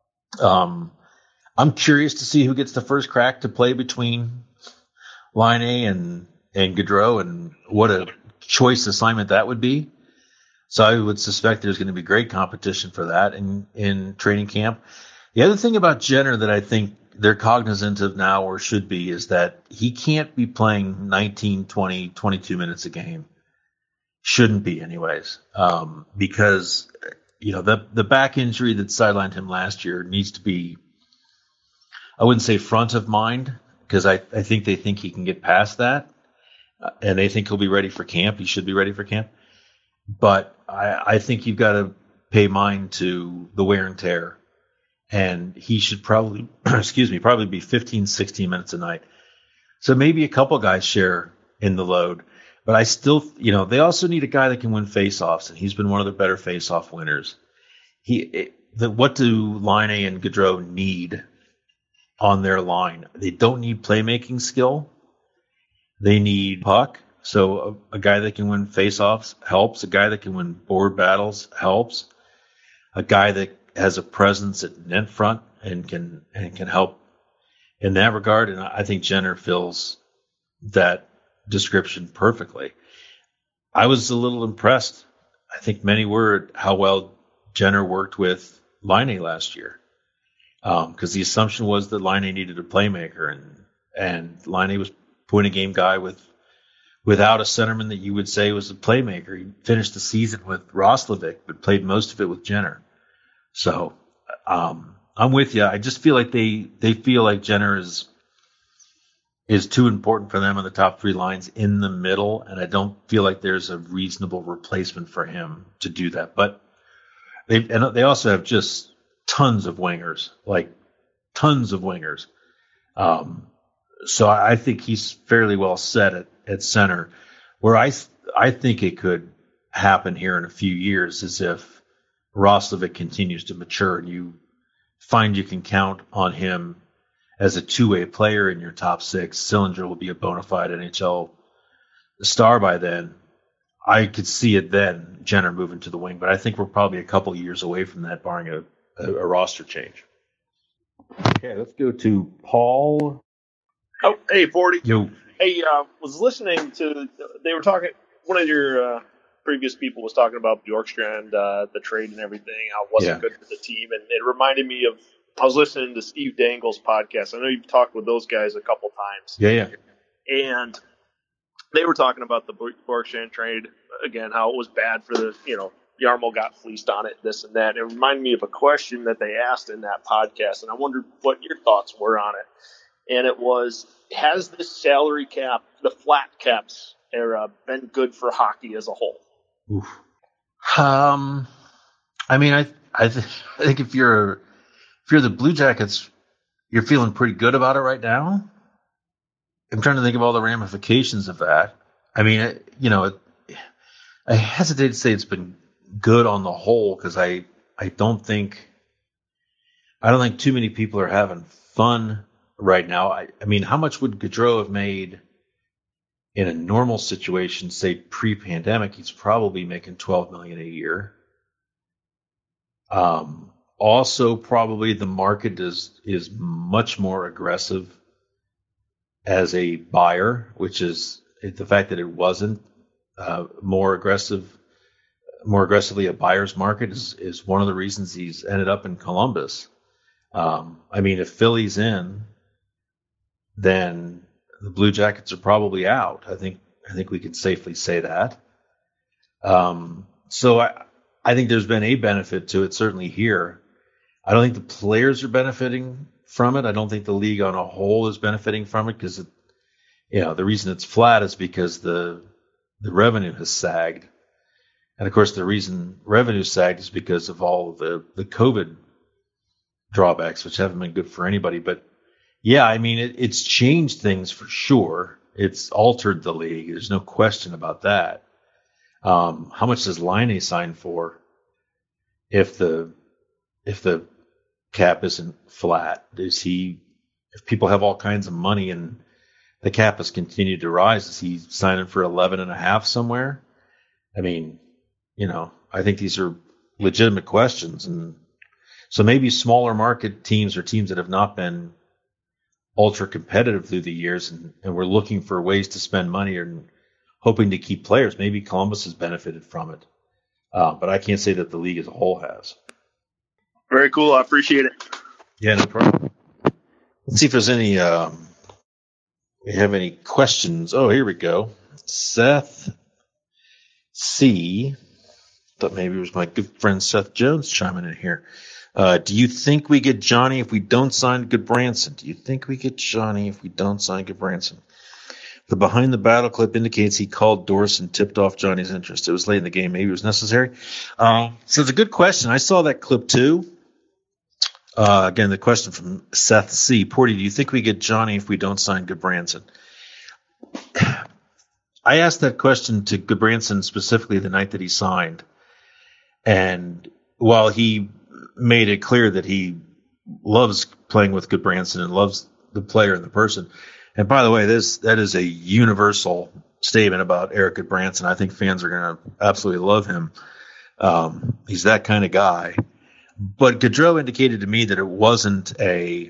I'm curious to see who gets the first crack to play between Laine and Gaudreau and what a choice assignment that would be. So I would suspect there's going to be great competition for that in training camp. The other thing about Jenner that I think they're cognizant of now or should be is that he can't be playing 19, 20, 22 minutes a game. Shouldn't be anyways. Because, the back injury that sidelined him last year needs to be, I wouldn't say front of mind, because I think they think he can get past that. And they think he'll be ready for camp. He should be ready for camp. But I think you've got to pay mind to the wear and tear. And he should probably be 15, 16 minutes a night. So maybe a couple guys share in the load. But I still, they also need a guy that can win faceoffs, and he's been one of the better faceoff winners. What do Laine and Gaudreau need on their line? They don't need playmaking skill. They need puck. So a guy that can win faceoffs helps. A guy that can win board battles helps. A guy that has a presence at net front and can help in that regard. And I think Jenner fills that description perfectly. I was a little impressed. I think many were how well Jenner worked with Laine last year. Because the assumption was that Laine needed a playmaker, and Laine was point a game guy without a centerman that you would say was a playmaker. He finished the season with Roslovic, but played most of it with Jenner. So I'm with you. I just feel like they feel like Jenner is too important for them on the top 3 lines in the middle, and I don't feel like there's a reasonable replacement for him to do that. But they also have just tons of wingers, like tons of wingers. So I think he's fairly well set at center. Where I think it could happen here in a few years is if Roslovic continues to mature and you find you can count on him as a two-way player in your top 6. Sillinger will be a bona fide NHL star by then. I could see it then, Jenner moving to the wing, but I think we're probably a couple years away from that, barring a roster change. Okay, let's go to Paul. Oh, hey, 40. Yo. Hey, was listening to, they were talking, one of your previous people was talking about Bjorkstrand, the trade and everything, how it wasn't good for the team. And it reminded me of, I was listening to Steve Dangle's podcast. I know you've talked with those guys a couple times. Yeah. And they were talking about the Bjorkstrand trade, again, how it was bad for the, Jarmo got fleeced on it, this and that. It reminded me of a question that they asked in that podcast, and I wondered what your thoughts were on it. And it was, has this salary cap, the flat caps era, been good for hockey as a whole? Oof. I mean, I think if you're the Blue Jackets, you're feeling pretty good about it right now. I'm trying to think of all the ramifications of that. I mean, I hesitate to say it's been good on the whole because I don't think too many people are having fun right now. I mean, how much would Gaudreau have made in a normal situation, say pre-pandemic? He's probably making $12 million a year. Also, probably the market is much more aggressive as a buyer, which is the fact that it wasn't more aggressively a buyer's market is one of the reasons he's ended up in Columbus. I mean, if Philly's in, then the Blue Jackets are probably out. I think we could safely say that. So I think there's been a benefit to it, certainly here. I don't think the players are benefiting from it. I don't think the league on a whole is benefiting from it because, the reason it's flat is because the revenue has sagged. And, of course, the reason revenue sagged is because of all of the COVID drawbacks, which haven't been good for anybody. But, yeah, I mean, it's changed things for sure. It's altered the league. There's no question about that. How much does Laine sign for if the cap isn't flat? If people have all kinds of money and the cap has continued to rise, is he signing for 11.5 somewhere? I mean, I think these are legitimate questions. And so maybe smaller market teams or teams that have not been ultra competitive through the years and we're looking for ways to spend money and hoping to keep players. Maybe Columbus has benefited from it. But I can't say that the league as a whole has. Very cool. I appreciate it. Yeah, no problem. Let's see if there's any, we have any questions. Oh, here we go. Seth C. Thought maybe it was my good friend Seth Jones chiming in here. Do you think we get Johnny if we don't sign Goodbranson? Do you think we get Johnny if we don't sign Goodbranson? The behind the battle clip indicates he called Doris and tipped off Johnny's interest. It was late in the game. Maybe it was necessary. So it's a good question. I saw that clip too. Again, the question from Seth C. Porty, do you think we get Johnny if we don't sign Goodbranson? I asked that question to Goodbranson specifically the night that he signed. And while he made it clear that he loves playing with Goodbranson and loves the player and the person. And by the way, that is a universal statement about Erik Goodbranson. I think fans are going to absolutely love him. He's that kind of guy. But Gaudreau indicated to me that it wasn't a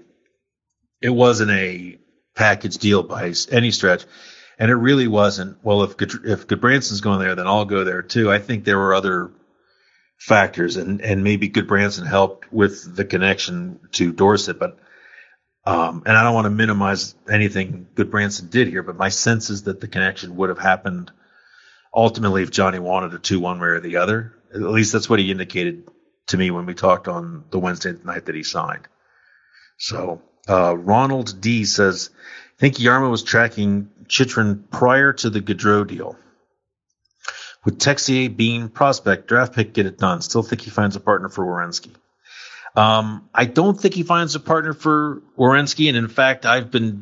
package deal by any stretch. And it really wasn't. Well, if Goodbranson's going there, then I'll go there too. I think there were other factors, and maybe Goodbranson helped with the connection to Dorsett. But and I don't want to minimize anything Goodbranson did here, but my sense is that the connection would have happened ultimately if Johnny wanted it to, one way or the other. At least that's what he indicated to me when we talked on the Wednesday night that he signed. So Ronald D says, I think Jarmo was tracking Chychrun prior to the Gaudreau deal. Would Texier, Bean, prospect, draft pick get it done? Still think he finds a partner for Werenski. I don't think he finds a partner for Werenski, and in fact, I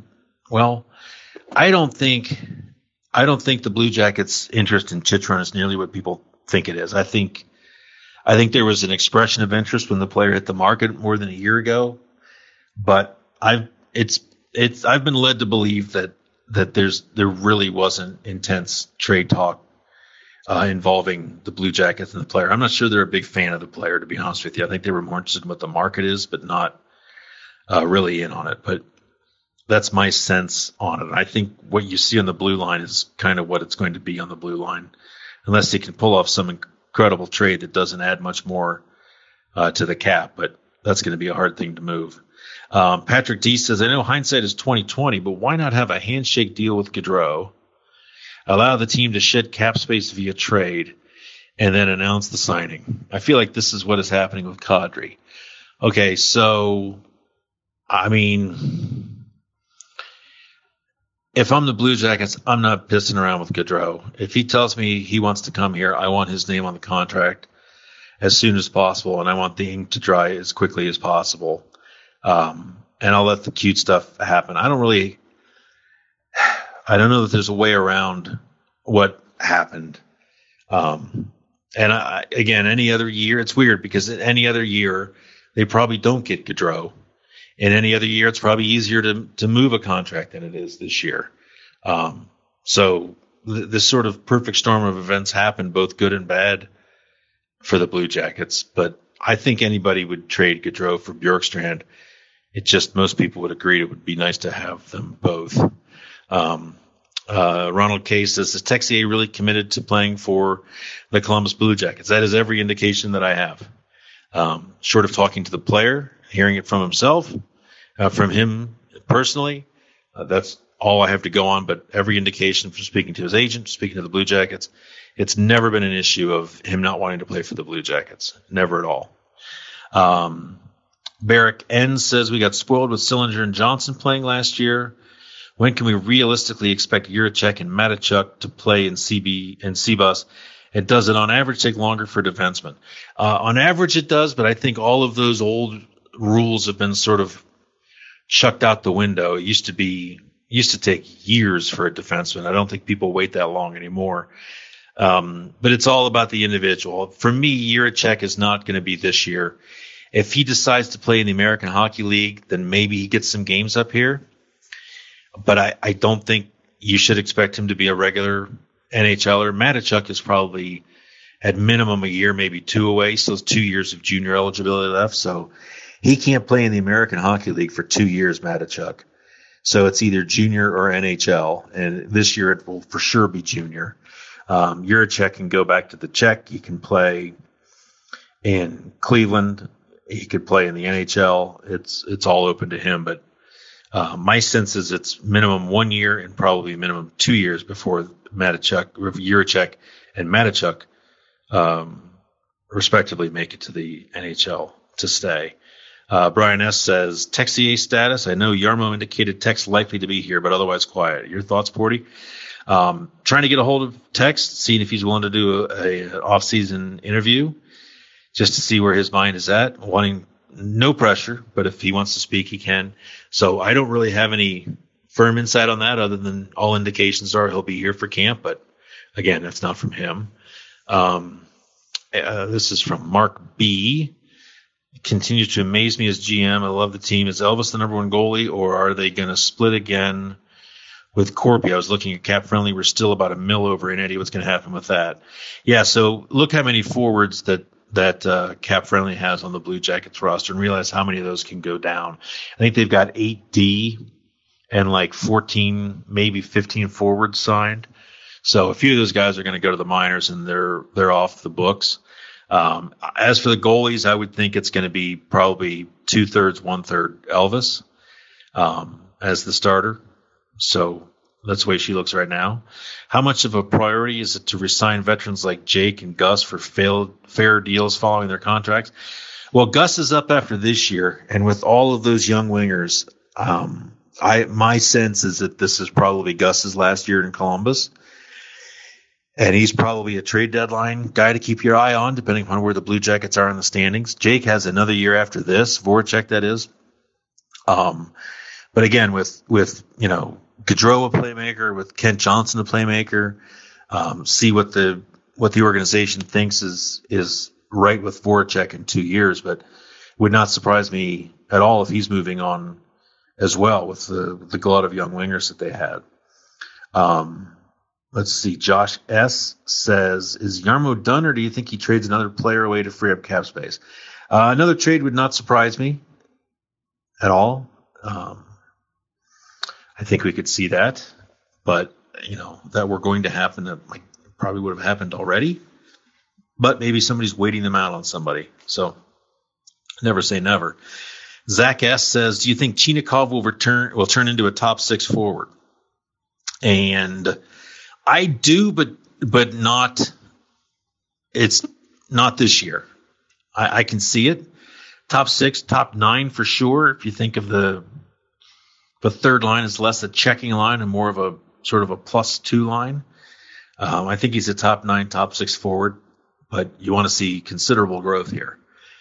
don't think the Blue Jackets' interest in Chychrun is nearly what people think it is. I think there was an expression of interest when the player hit the market more than a year ago, but I've been led to believe that there really wasn't intense trade talk involving the Blue Jackets and the player. I'm not sure they're a big fan of the player, to be honest with you. I think they were more interested in what the market is, but not really in on it. But that's my sense on it. I think what you see on the blue line is kind of what it's going to be on the blue line unless he can pull off some incredible trade that doesn't add much more to the cap. But that's going to be a hard thing to move. Patrick D says, I know hindsight is 20/20, but why not have a handshake deal with Gaudreau, allow the team to shed cap space via trade, and then announce the signing? I feel like this is what is happening with Kadri. Okay, so, I mean, if I'm the Blue Jackets, I'm not pissing around with Gaudreau. If he tells me he wants to come here, I want his name on the contract as soon as possible, and I want the ink to dry as quickly as possible. And I'll let the cute stuff happen. I don't know that there's a way around what happened. Again, any other year, it's weird because any other year, they probably don't get Gaudreau. In any other year, it's probably easier to move a contract than it is this year. So this sort of perfect storm of events happened, both good and bad, for the Blue Jackets. But I think anybody would trade Gaudreau for Bjorkstrand. It just, most people would agree it would be nice to have them both. Ronald K says, is Texier really committed to playing for the Columbus Blue Jackets? That is every indication that I have. Short of talking to the player, hearing it from himself, from him personally, that's all I have to go on. But every indication from speaking to his agent, speaking to the Blue Jackets, it's never been an issue of him not wanting to play for the Blue Jackets. Never at all. Barrick N says, we got spoiled with Sillinger and Johnson playing last year. When can we realistically expect Jiricek and Matechuk to play in CBUS? And does it on average take longer for defensemen? On average it does, but I think all of those old rules have been sort of chucked out the window. It used to take years for a defenseman. I don't think people wait that long anymore. But it's all about the individual. For me, Jiricek is not going to be this year. If he decides to play in the American Hockey League, then maybe he gets some games up here. But I don't think you should expect him to be a regular NHLer. Matechuk is probably at minimum a year, maybe two away. So 2 years of junior eligibility left. So he can't play in the American Hockey League for 2 years, Matechuk. So it's either junior or NHL. And this year it will for sure be junior. Jiricek can go back to the Czech. He can play in Cleveland. He could play in the NHL. It's all open to him. But my sense is it's minimum 1 year and probably minimum 2 years before Jiricek and Matechuk, respectively, make it to the NHL to stay. Brian S. says, Texier status. I know Jarmo indicated Tex likely to be here, but otherwise quiet. Your thoughts, Porty? Trying to get a hold of Tex, seeing if he's willing to do an off-season interview, just to see where his mind is at. Wanting no pressure, but if he wants to speak, he can. So I don't really have any firm insight on that other than all indications are he'll be here for camp. But again, that's not from him. This is from Mark B. Continues to amaze me as GM. I love the team. Is Elvis the number one goalie, or are they going to split again with Corpy? I was looking at Cap Friendly. We're still about $1 million over in Eddie. What's going to happen with that? Yeah, so look how many forwards that Cap Friendly has on the Blue Jackets roster and realize how many of those can go down. I think they've got 8D and like 14, maybe 15 forwards signed. So a few of those guys are going to go to the minors and they're off the books. As for the goalies, I would think it's going to be probably 2/3, 1/3 Elvis as the starter. So that's the way she looks right now. How much of a priority is it to resign veterans like Jake and Gus for fair deals following their contracts? Well, Gus is up after this year, and with all of those young wingers, my sense is that this is probably Gus's last year in Columbus, and he's probably a trade deadline guy to keep your eye on, depending on where the Blue Jackets are in the standings. Jake has another year after this, Voracek, that is. But again, with Gaudreau a playmaker, with Kent Johnson a playmaker, see what the organization thinks is right with Voracek in 2 years, but would not surprise me at all if he's moving on as well with the glut of young wingers that they had. Let's see. Josh S. says, is Jarmo done, or do you think he trades another player away to free up cap space? Another trade would not surprise me at all. I think we could see that, but that we're going to happen. Like probably would have happened already. But maybe somebody's waiting them out on somebody. So never say never. Zach S. says, do you think Chinakhov will turn into a top 6 forward? And I do, but not. It's not this year. I can see it. Top 6, top 9 for sure. If you think of the third line as less a checking line and more of a sort of a +2 line. I think he's a top 9, top 6 forward, but you want to see considerable growth here.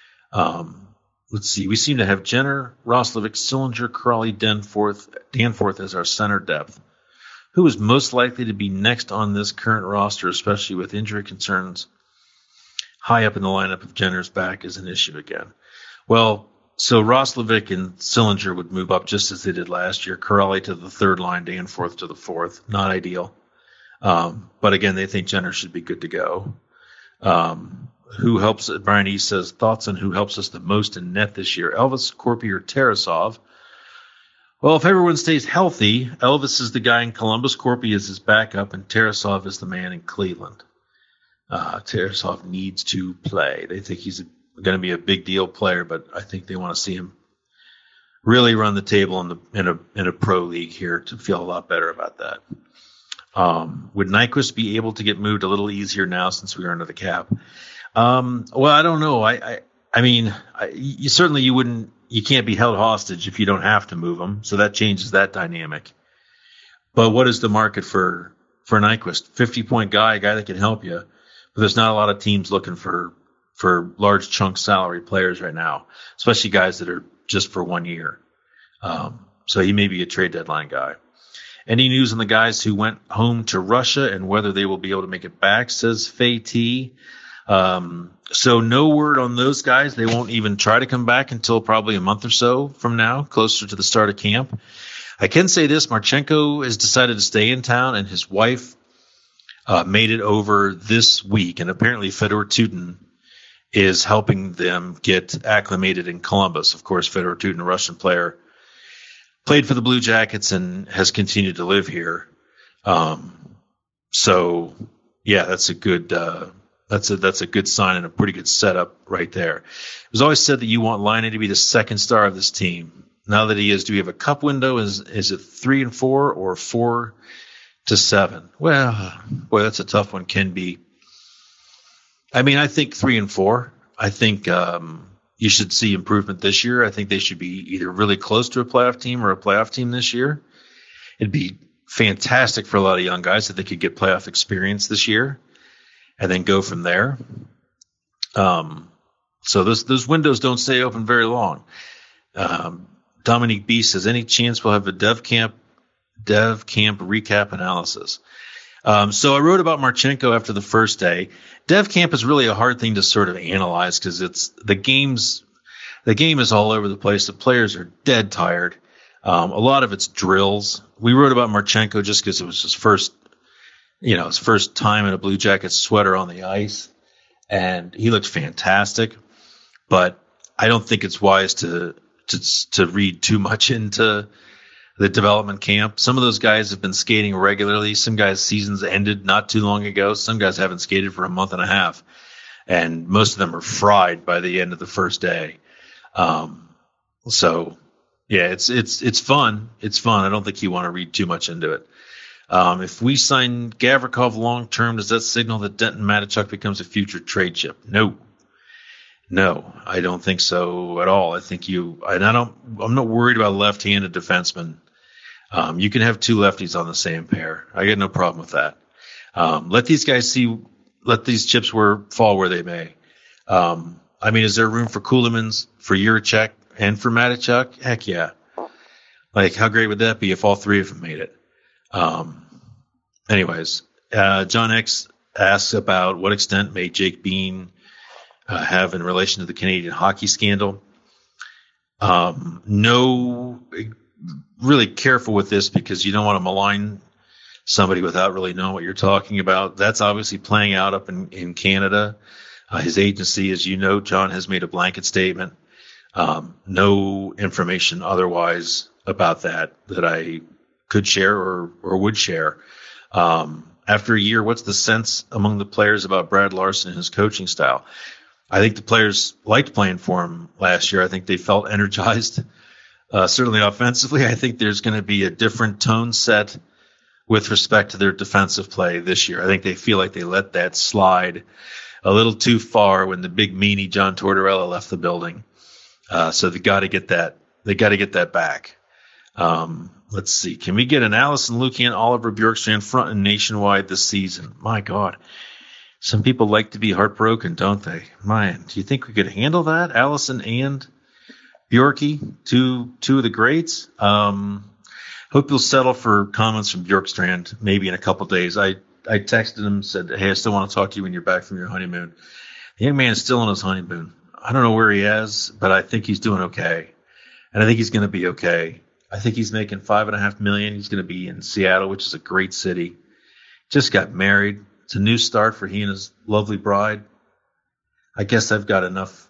Let's see. We seem to have Jenner, Roslovic, Sillinger, Crawley, Danforth as our center depth. Who is most likely to be next on this current roster, especially with injury concerns? High up in the lineup if Jenner's back is an issue again. Well, so Roslovic and Sillinger would move up just as they did last year. Crawley to the third line, Danforth to the fourth. Not ideal. But again, they think Jenner should be good to go. Who helps? Brian E. says, thoughts on who helps us the most in net this year? Elvis, Korpi, or Tarasov? Well, if everyone stays healthy, Elvis is the guy in Columbus, Korpi is his backup, and Tarasov is the man in Cleveland. Tarasov needs to play. They think he's going to be a big deal player, but I think they want to see him really run the table in a pro league here to feel a lot better about that. Would Nyquist be able to get moved a little easier now since we are under the cap? Well, I don't know. I mean, you can't be held hostage if you don't have to move him. So that changes that dynamic. But what is the market for Nyquist? 50-point guy, a guy that can help you. But there's not a lot of teams looking for large chunk salary players right now, especially guys that are just for 1 year. So he may be a trade deadline guy. Any news on the guys who went home to Russia and whether they will be able to make it back, says Faye T. So no word on those guys. They won't even try to come back until probably a month or so from now, closer to the start of camp. I can say this, Marchenko has decided to stay in town, and his wife made it over this week, and apparently Fedor Tutin is helping them get acclimated in Columbus. Of course, Fedor Tutin, a Russian player, played for the Blue Jackets and has continued to live here. So yeah, that's a good that's a good sign and a pretty good setup right there. It was always said that you want Laine to be the second star of this team. Now that he is, do we have a cup window? Is it 3 and 4 or 4 to 7? Well, boy, that's a tough one. Can be. I mean, I think 3 and 4. I think you should see improvement this year. I think they should be either really close to a playoff team or a playoff team this year. It'd be fantastic for a lot of young guys if they could get playoff experience this year and then go from there. So those windows don't stay open very long. Dominique B says, any chance we'll have a dev camp recap analysis? So I wrote about Marchenko after the first day. Dev camp is really a hard thing to sort of analyze because the game is all over the place. The players are dead tired. A lot of it's drills. We wrote about Marchenko just because it was his first time in a Blue Jackets sweater on the ice, and he looked fantastic. But I don't think it's wise to read too much into the development camp. Some of those guys have been skating regularly. Some guys' seasons ended not too long ago. Some guys haven't skated for a month and a half, and most of them are fried by the end of the first day. So yeah, it's fun. It's fun. I don't think you want to read too much into it. If we sign Gavrikov long term, does that signal that Denton Mateychuk becomes a future trade chip? No, I don't think so at all. I think I'm not worried about left-handed defensemen. You can have two lefties on the same pair. I get no problem with that. Let these guys let these chips fall where they may. I mean, is there room for Kulemans, for Jiricek, and for Mateychuk? Heck yeah. Like, how great would that be if all three of them made it? Anyways, John X asks about what extent may Jake Bean have in relation to the Canadian hockey scandal. No, really careful with this because you don't want to malign somebody without really knowing what you're talking about. That's obviously playing out up in Canada. His agency, as you know, John, has made a blanket statement. No information otherwise about that I could share or would share. after a year, what's the sense among the players about Brad Larson and his coaching style? I think the players liked playing for him last year. I think they felt energized, certainly offensively. I think there's going to be a different tone set with respect to their defensive play this year. I think they feel like they let that slide a little too far when the big meanie John Tortorella left the building. So they got to get that. They got to get that back. Let's see. Can we get an Allison Lukian, Oliver Bjorkstrand front and nationwide this season? My God. Some people like to be heartbroken, don't they? Man, do you think we could handle that? Allison and Bjorky, two of the greats. Hope you'll settle for comments from Bjorkstrand maybe in a couple days. I texted him, said, hey, I still want to talk to you when you're back from your honeymoon. The young man is still on his honeymoon. I don't know where he is, but I think he's doing okay. And I think he's going to be okay. I think he's making $5.5 million. He's going to be in Seattle, which is a great city. Just got married. It's a new start for he and his lovely bride. I guess I've got enough.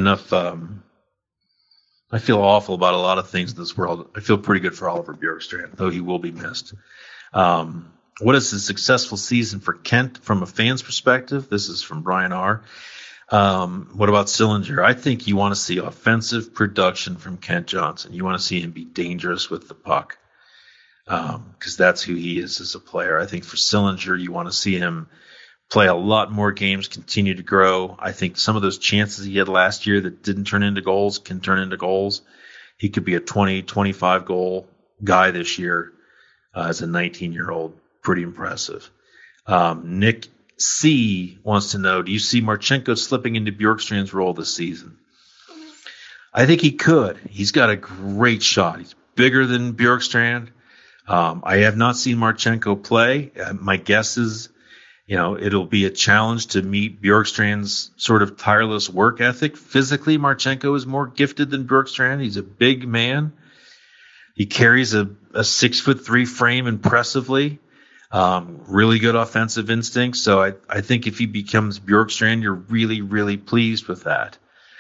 I feel awful about a lot of things in this world. I feel pretty good for Oliver Bjorkstrand, though he will be missed. What is a successful season for Kent from a fan's perspective? This is from Brian R. What about Sillinger? I think you want to see offensive production from Kent Johnson. You want to see him be dangerous with the puck because that's who he is as a player. I think for Sillinger, you want to see him play a lot more games, continue to grow. I think some of those chances he had last year that didn't turn into goals can turn into goals. He could be a 20, 25 goal guy this year as a 19-year-old. Pretty impressive. Nick C wants to know, do you see Marchenko slipping into Bjorkstrand's role this season? I think he could. He's got a great shot. He's bigger than Bjorkstrand. I have not seen Marchenko play. My guess is, it'll be a challenge to meet Bjorkstrand's sort of tireless work ethic. Physically, Marchenko is more gifted than Bjorkstrand. He's a big man. He carries a 6'3" frame impressively. Really good offensive instincts. So I think if he becomes Bjorkstrand, you're really, really pleased with that.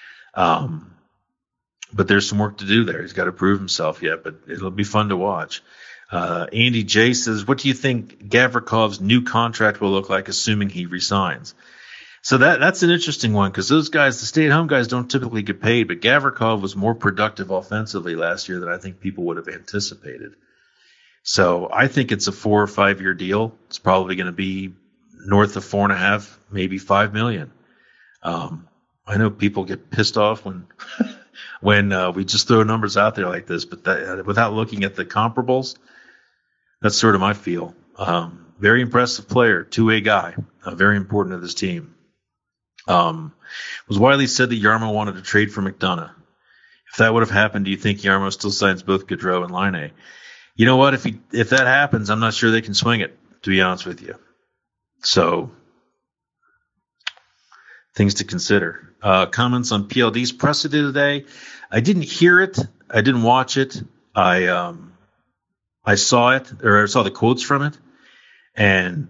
But there's some work to do there. He's got to prove himself yet, but it'll be fun to watch. Andy J says, what do you think Gavrikov's new contract will look like, assuming he resigns? So that's an interesting one because those guys, the stay-at-home guys, don't typically get paid, but Gavrikov was more productive offensively last year than I think people would have anticipated. So I think it's a 4 or 5 year deal. It's probably going to be north of 4.5, maybe $5 million. I know people get pissed off when we just throw numbers out there like this, but without looking at the comparables, that's sort of my feel. Very impressive player, two-way guy, very important to this team. Was Wiley said that Jarmo wanted to trade for McDonough. If that would have happened, do you think Jarmo still signs both Gaudreau and Laine? You know what? If that happens, I'm not sure they can swing it, to be honest with you. So, things to consider. Comments on PLD's presser today. I didn't hear it. I didn't watch it. I saw it, or I saw the quotes from it. And,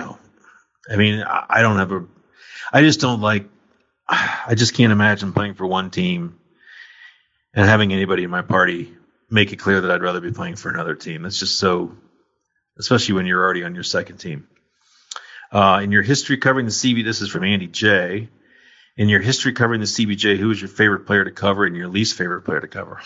I just can't imagine playing for one team and having anybody in my party make it clear that I'd rather be playing for another team. It's just so, especially when you're already on your second team. In your history covering the CB, this is from Andy J. In your history covering the CBJ, who was your favorite player to cover and your least favorite player to cover?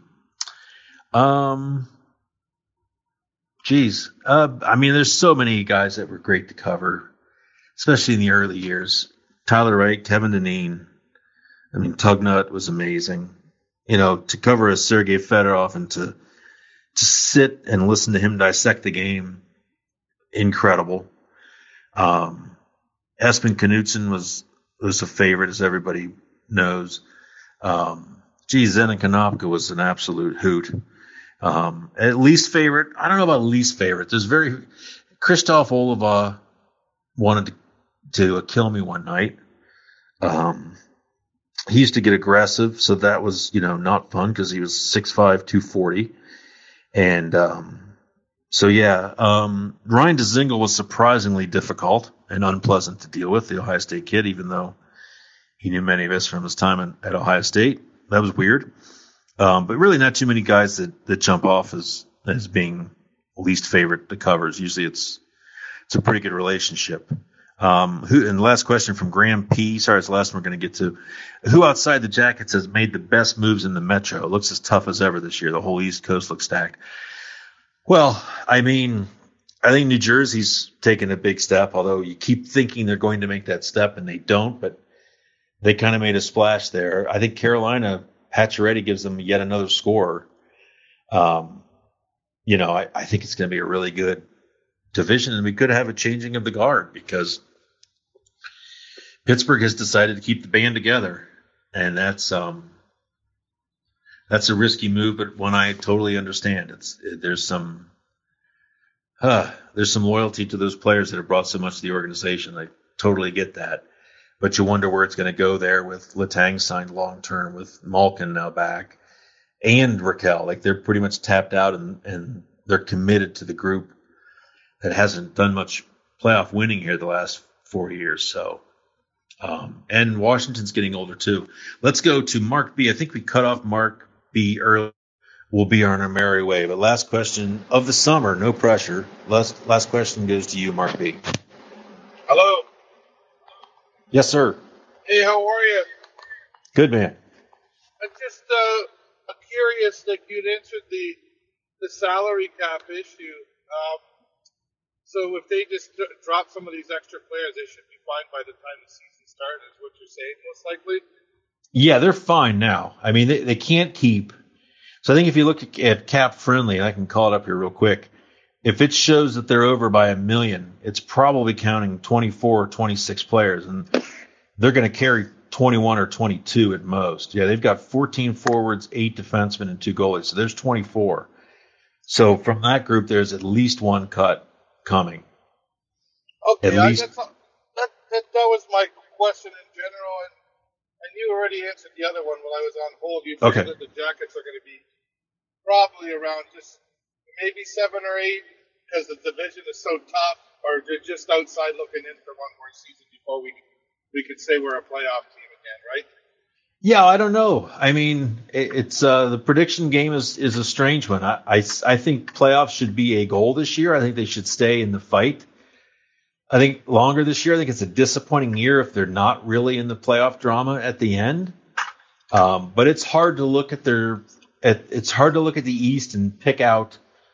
There's so many guys that were great to cover, especially in the early years. Tyler Wright, Kevin Dineen. Tugnut was amazing. To cover a Sergei Fedorov and to sit and listen to him dissect the game, incredible. Espen Knutson was a favorite, as everybody knows. Zenon Konopka was an absolute hoot. At least favorite, I don't know about least favorite. Christoph Oliva wanted to kill me one night. He used to get aggressive, so that was, not fun because he was 6'5", 240. And Ryan Dzingel was surprisingly difficult and unpleasant to deal with, the Ohio State kid, even though he knew many of us from his time at Ohio State. That was weird. But really not too many guys that jump off as being least favorite to covers. Usually it's it's a pretty good relationship. And the last question from Graham P. Sorry, it's the last one we're going to get to. Who outside the Jackets has made the best moves in the Metro? It looks as tough as ever this year. The whole East Coast looks stacked. Well, I mean, I think New Jersey's taken a big step, although you keep thinking they're going to make that step and they don't, but they kind of made a splash there. I think Carolina, Pacioretty gives them yet another scorer. I think it's going to be a really good division, and we could have a changing of the guard because Pittsburgh has decided to keep the band together, and that's a risky move, but one I totally understand. There's some loyalty to those players that have brought so much to the organization. I totally get that, but you wonder where it's going to go there with Letang signed long term, with Malkin now back, and Raquel. Like, they're pretty much tapped out, and they're committed to the group that hasn't done much playoff winning here the last 4 years. So, and Washington's getting older too. Let's go to Mark B. I think we cut off Mark B early. We'll be on our merry way. But last question of the summer, no pressure. Last question goes to you, Mark B. Hello. Yes, sir. Hey, how are you? Good, man. I'm just curious that you'd answered the salary cap issue. So if they just drop some of these extra players, they should be fine by the time the season starts, is what you're saying, most likely? Yeah, they're fine now. I mean, they can't keep. So I think if you look at Cap Friendly, and I can call it up here real quick, if it shows that they're over by $1 million, it's probably counting 24 or 26 players, and they're going to carry 21 or 22 at most. Yeah, they've got 14 forwards, 8 defensemen, and 2 goalies, so there's 24. So from that group, there's at least one cut coming. Okay, I guess that was my question in general, and you already answered the other one while I was on hold. You said that the Jackets are going to be probably around just maybe 7 or 8 because the division is so tough, or they're just outside looking in for one more season before we could say we're a playoff team again, right? Yeah, I don't know. I mean, it's the prediction game is a strange one. I think playoffs should be a goal this year. I think they should stay in the fight. I think longer this year. I think it's a disappointing year if they're not really in the playoff drama at the end. But it's hard to look at the East and pick out,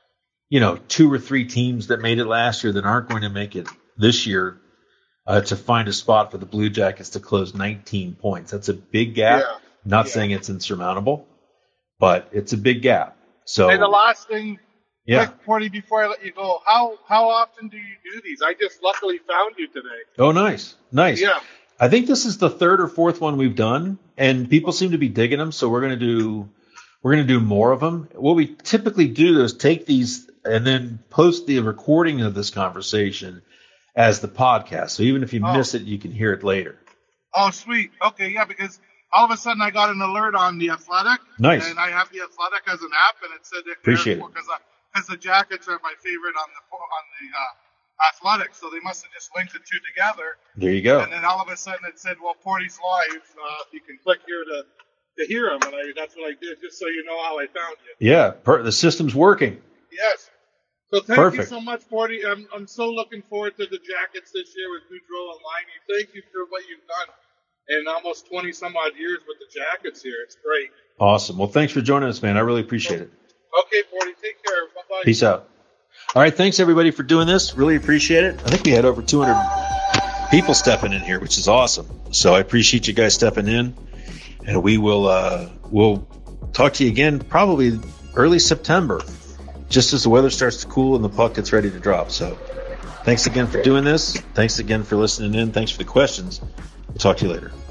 2 or 3 teams that made it last year that aren't going to make it this year. To find a spot for the Blue Jackets to close 19 points. That's a big gap. Yeah. Not saying it's insurmountable, but it's a big gap. So, and the last thing, quick, Porty, before I let you go, how often do you do these? I just luckily found you today. Oh, nice. Yeah. I think this is the 3rd or 4th one we've done, and people seem to be digging them. So we're going to do more of them. What we typically do is take these and then post the recording of this conversation as the podcast. So even if you miss it, you can hear it later. Oh, sweet. Okay, yeah, because all of a sudden I got an alert on The Athletic. Nice. And I have The Athletic as an app, and it said that appreciate it. Because the Jackets are my favorite on the Athletic, so they must have just linked the two together. There you go. And then all of a sudden it said, well, Porty's live. You can click here to hear him, and that's what I did, just so you know how I found you. Yeah, the system's working. Yes. So thank you so much, Porty. I'm so looking forward to the Jackets this year with Boudreau and Liney. Thank you for what you've done in almost 20-some-odd years with the Jackets here. It's great. Awesome. Well, thanks for joining us, man. I really appreciate it. Okay, Porty. Take care. Bye-bye. Peace out. All right, thanks, everybody, for doing this. Really appreciate it. I think we had over 200 people stepping in here, which is awesome. So I appreciate you guys stepping in. And we will we'll talk to you again probably early September, just as the weather starts to cool and the puck gets ready to drop. So thanks again for doing this. Thanks again for listening in. Thanks for the questions. We'll talk to you later.